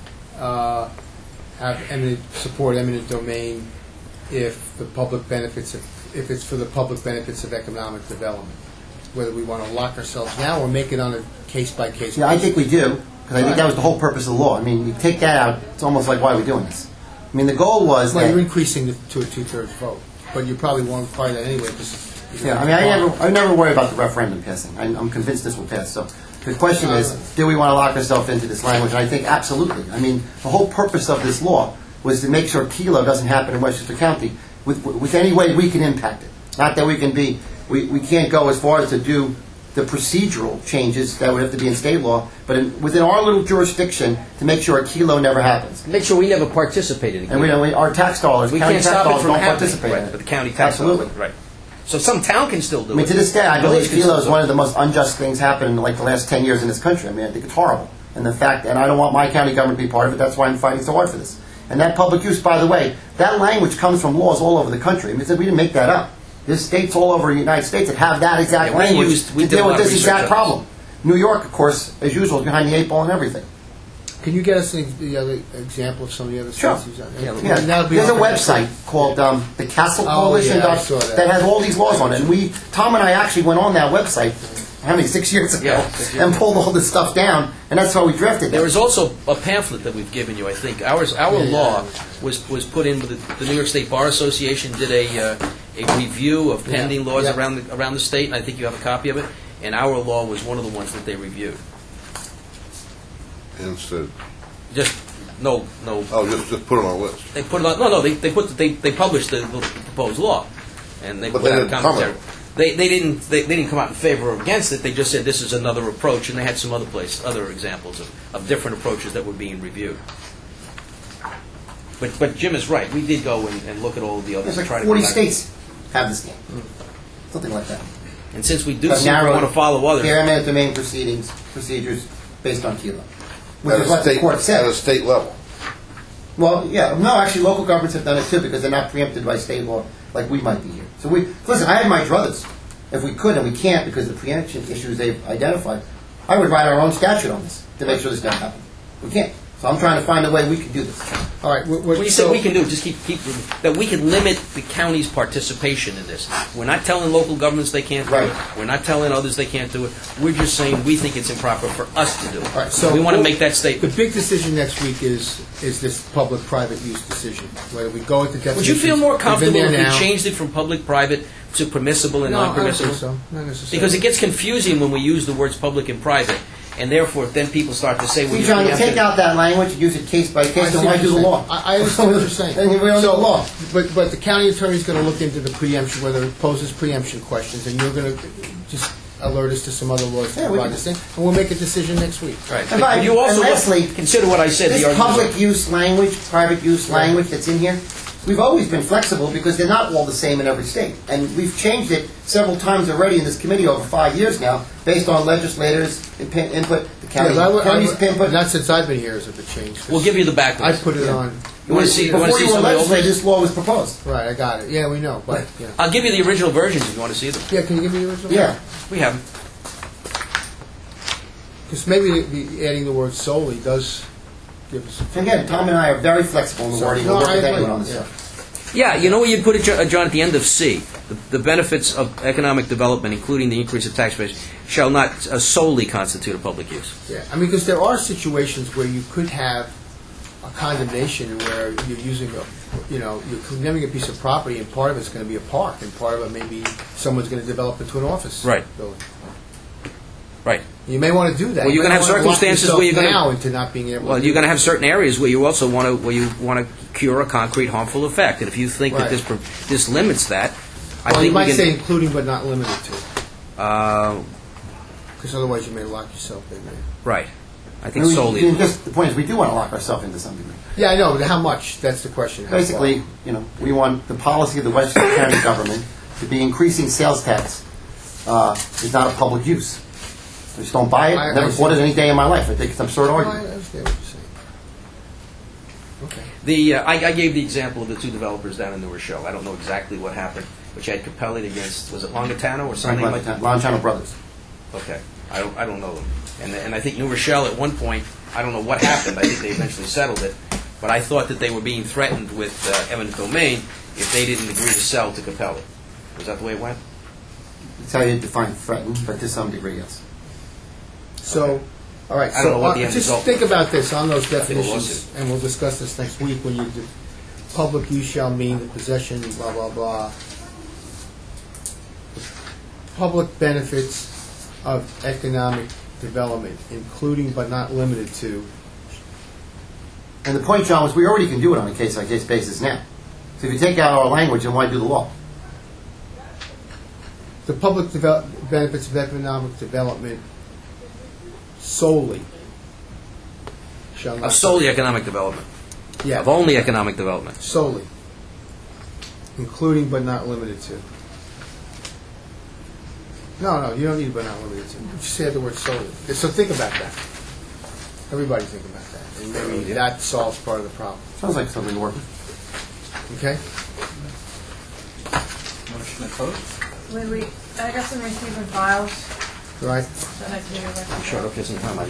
have support eminent domain if the public benefits if it's for the public benefits of economic development. Whether we want to lock ourselves now or make it on a case by case. Yeah, I think we do, because I think that was the whole purpose of the law. I mean, you take that out, it's almost like, why are we doing this? I mean, the goal was Well, you're that... increasing it to a 2/3 vote, but you probably won't fight that anyway. Yeah, I mean, I never worry about the referendum passing. I'm convinced this will pass. So the question is, do we want to lock ourselves into this language? And I think absolutely. I mean, the whole purpose of this law was to make sure Kilo doesn't happen in Westchester County with any way we can impact it. Not that we can be, we can't go as far as to do the procedural changes that would have to be in state law, but within our little jurisdiction to make sure a Kilo never happens. Make sure we never participated in it. And our tax dollars, We county can't tax stop it dollars from don't happening, participate in right, it. but the county tax Absolutely. dollars, right. So some town can still do it. I mean, to this day, I Village believe can Kilo still is do one it. of the most unjust things happened in like the last 10 years in this country. I mean, I think it's horrible. And I don't want my county government to be part of it. That's why I'm fighting so hard for this. And that public use, by the way, that language comes from laws all over the country. I mean, we didn't make that up. There's states all over the United States that have that exact Yeah, we language did to a deal lot with of this research on exact this. problem. New York, of course, as usual, is behind the 8 ball and everything. Can you get us the other example of some of the other Sure. states? Yeah, That'll be there's a on the next website called the Castle Oh, Coalition yeah, I saw that. that has all these laws on it. And Tom and I actually went on that website, 6 years ago, Yeah, 6 years and pulled all this stuff down, and that's how we drafted There it. is also a pamphlet that we've given you, I think. Our law was put in with the New York State Bar Association did a review of pending laws Yeah. around the state, and I think you have a copy of it. And our law was one of the ones that they reviewed. Instead, Just no. just put it on a list. They put it on. No. They published the proposed law, and they But put they out a didn't commentary. comment. They didn't come out in favor or against it. They just said this is another approach, and they had some other examples of different approaches that were being reviewed. But Jim is right. We did go and look at all of the others. There's like and try to 40 come back. states have this game. Something like that. And since we do Have seem to narrowed want to follow others, fair eminent domain procedures based on Kilo. Which At is a what the state- court At a said. state level. Well, yeah, no, actually local governments have done it too because they're not preempted by state law like we might be here. So listen, I had my druthers. If we could, and we can't because of the preemption issues they've identified, I would write our own statute on this to make sure this doesn't happen. We can't. So I'm trying to find a way we can do this. All right. when you say we can do it, just keep that we can limit the county's participation in this. We're not telling local governments they can't do Right. it. We're not telling others they can't do it. We're just saying we think it's improper for us to do it. All right, so we want to make that The statement. big decision next week is this public-private use decision, whether we go with the definition. Would you feel more We've been comfortable there if we now. changed it from public-private to permissible and No, I don't non-permissible? think so. Not necessarily. Because it gets confusing when we use the words public and private. And therefore, then people start to say, well, See, you're John, you preempted. take out that language and use it case by I case, see then why what do the you're law? saying. I understand what you're saying. Then we don't do the law. But the county attorney's going to look into the preemption, whether it poses preemption questions, and you're going to just alert us to some other laws to Yeah, we provide can- us in, and we'll make a decision next week. Right. And by- But you also and lastly, consider what I said. This the arguments public use language, private use language that's in here, we've always been flexible because they're not all the same in every state. And we've changed it several times already in this committee over 5 years now, based on legislators' input, the county's input. Not since I've been here has it been changed. We'll give you the I backwards. put it on. You want to see? You want Before to see you were some of the old legislator, ones? this law was proposed. Right, I got it. Yeah, we know, but, yeah. I'll give you the original versions if you want to see them. Yeah, can you give me the original? Yeah. We have them. Because maybe adding the word solely does give us... So again, Tom and I are very flexible in the wording. We'll work with anyone on this stuff. Yeah, you know where you'd put it, John, at the end of C. The benefits of economic development, including the increase of tax base, shall not solely constitute a public use. Yeah, I mean, because there are situations where you could have a condemnation where you're using you're condemning a piece of property, and part of it's going to be a park, and part of it maybe someone's going to develop into an office Right. building. Right. You may want to do that. Well, you're You going to may have wanna lock circumstances yourself where you're going now to... into not being able Well, to you're do going to that. have certain areas where you also want to cure a concrete harmful effect, and if you think that Right. this limits that, I Well, think you might we say can. including but not limited to, Uh, because otherwise you may lock yourself in there. right. I think solely. The point is, we do want to lock ourselves into something. Yeah, I know, but how much? That's the question. How Basically, we want the policy of the Westchester County government to be increasing sales tax is not a public use. I just don't buy it. I Never see. bought it any day in my life. I think it's an absurd far? argument. I understand what you're saying. Okay. I gave the example of the two developers down in New Rochelle. I don't know exactly what happened, but you had Capelli against, was it Longatano or something like that? Lonchano Brothers. Okay, I don't know them, and I think New Rochelle at one point, I don't know what happened. I think they eventually settled it, but I thought that they were being threatened with eminent domain if they didn't agree to sell to Capelli. Was that the way it went? That's how you define threatened, but to some degree, yes. So, all right, I don't know what the so end just result think was. about this on those think a definitions, lawsuit. and we'll discuss this next week when you do. Public use shall mean the possession, blah, blah, blah. Public benefits of economic development, including but not limited to. And the point, John, was we already can do it on a case-by-case basis now. So if you take out our language, then why do the law? The public benefits of economic development solely shall not. Of solely economic development. Yeah. Of only economic development. Solely. Including but not limited to. No, you don't need but not limited to. Just say the word solely. So think about that. Everybody think about that. And maybe that solves part of the problem. Sounds like something working. Okay? Motion opposed? Wait, I got some receiving files Right? that I can give you. Short up isn't time.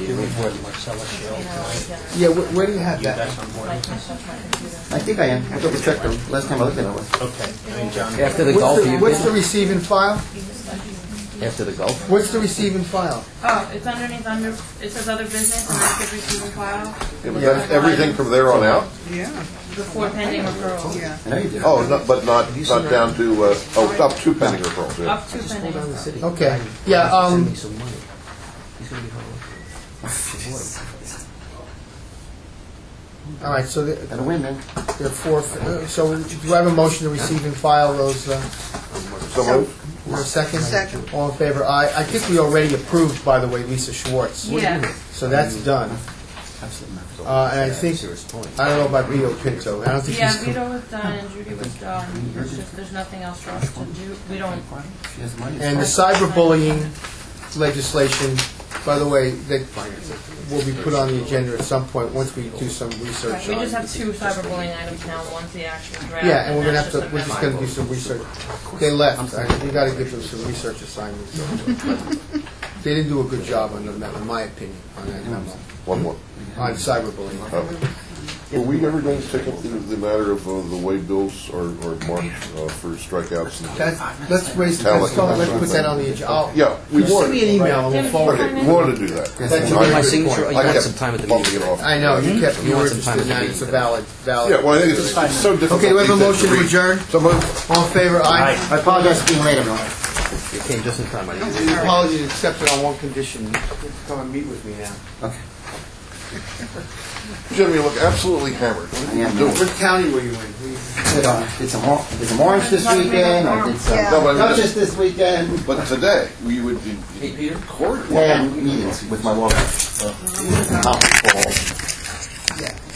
Yeah, where do you have that? I think I am. I double checked them. Last time I looked at it, I was. After the Gulf, What's the receiving file? after the Gulf. What's the receiving file? Oh, it's underneath it says other business and that's the receiving file. Yeah, but that's everything from there on out? Before pending referral. I know you did. Oh, but not down to, up to pending referrals, yeah. Up to pending referral. Okay. Yeah, Send me some money. He's going to be hard. all right, so there Gotta win, man. are four, so do I have a motion to receive and file those, So moved. is there a second? Second. All in favor? Aye. I think we already approved, by the way, Lisa Schwartz. Yeah. So that's done. And I think, I don't know about Vito Pinto. I don't think Yeah, he's... Vito was done and Judy was done. There's nothing else for us to do. We don't. She has money. And the cyberbullying legislation, by the way, that will be put on the agenda at some point once we do some research We on just it. have two cyberbullying items now. One's the actual draft. Yeah, and we're gonna have that's to, we're just gonna do some research. They left, you gotta give them some research assignments. They didn't do a good job on the memo, in my opinion, on that memo, One more. on cyberbullying. Were we ever going to take up the matter of the way bills are marked for strikeouts? And Let's put that on the agenda. Yeah, we Send wanted. me an email and we'll forward Okay, it. we wanted to do that. That's You want my a very good signature? point. You I want kept some time at the bumping meeting? it off. I know, you kept, you You were want some time interested in at the that, it's a meeting. valid. Yeah, well, I think it's so difficult. Okay, we have a these days motion to read. adjourn. So moved. All in favor? Aye. I apologize for being late, everyone. You came just in time, I think. The apology is accepted on one condition. You have to come and meet with me now. Okay. Jim, you look absolutely hammered. What are you doing? What county were you in? Did some orange this weekend, I did some No, but I mean, Duchess this weekend. But today, we would be in court. And meetings with my law firm. Conference calls.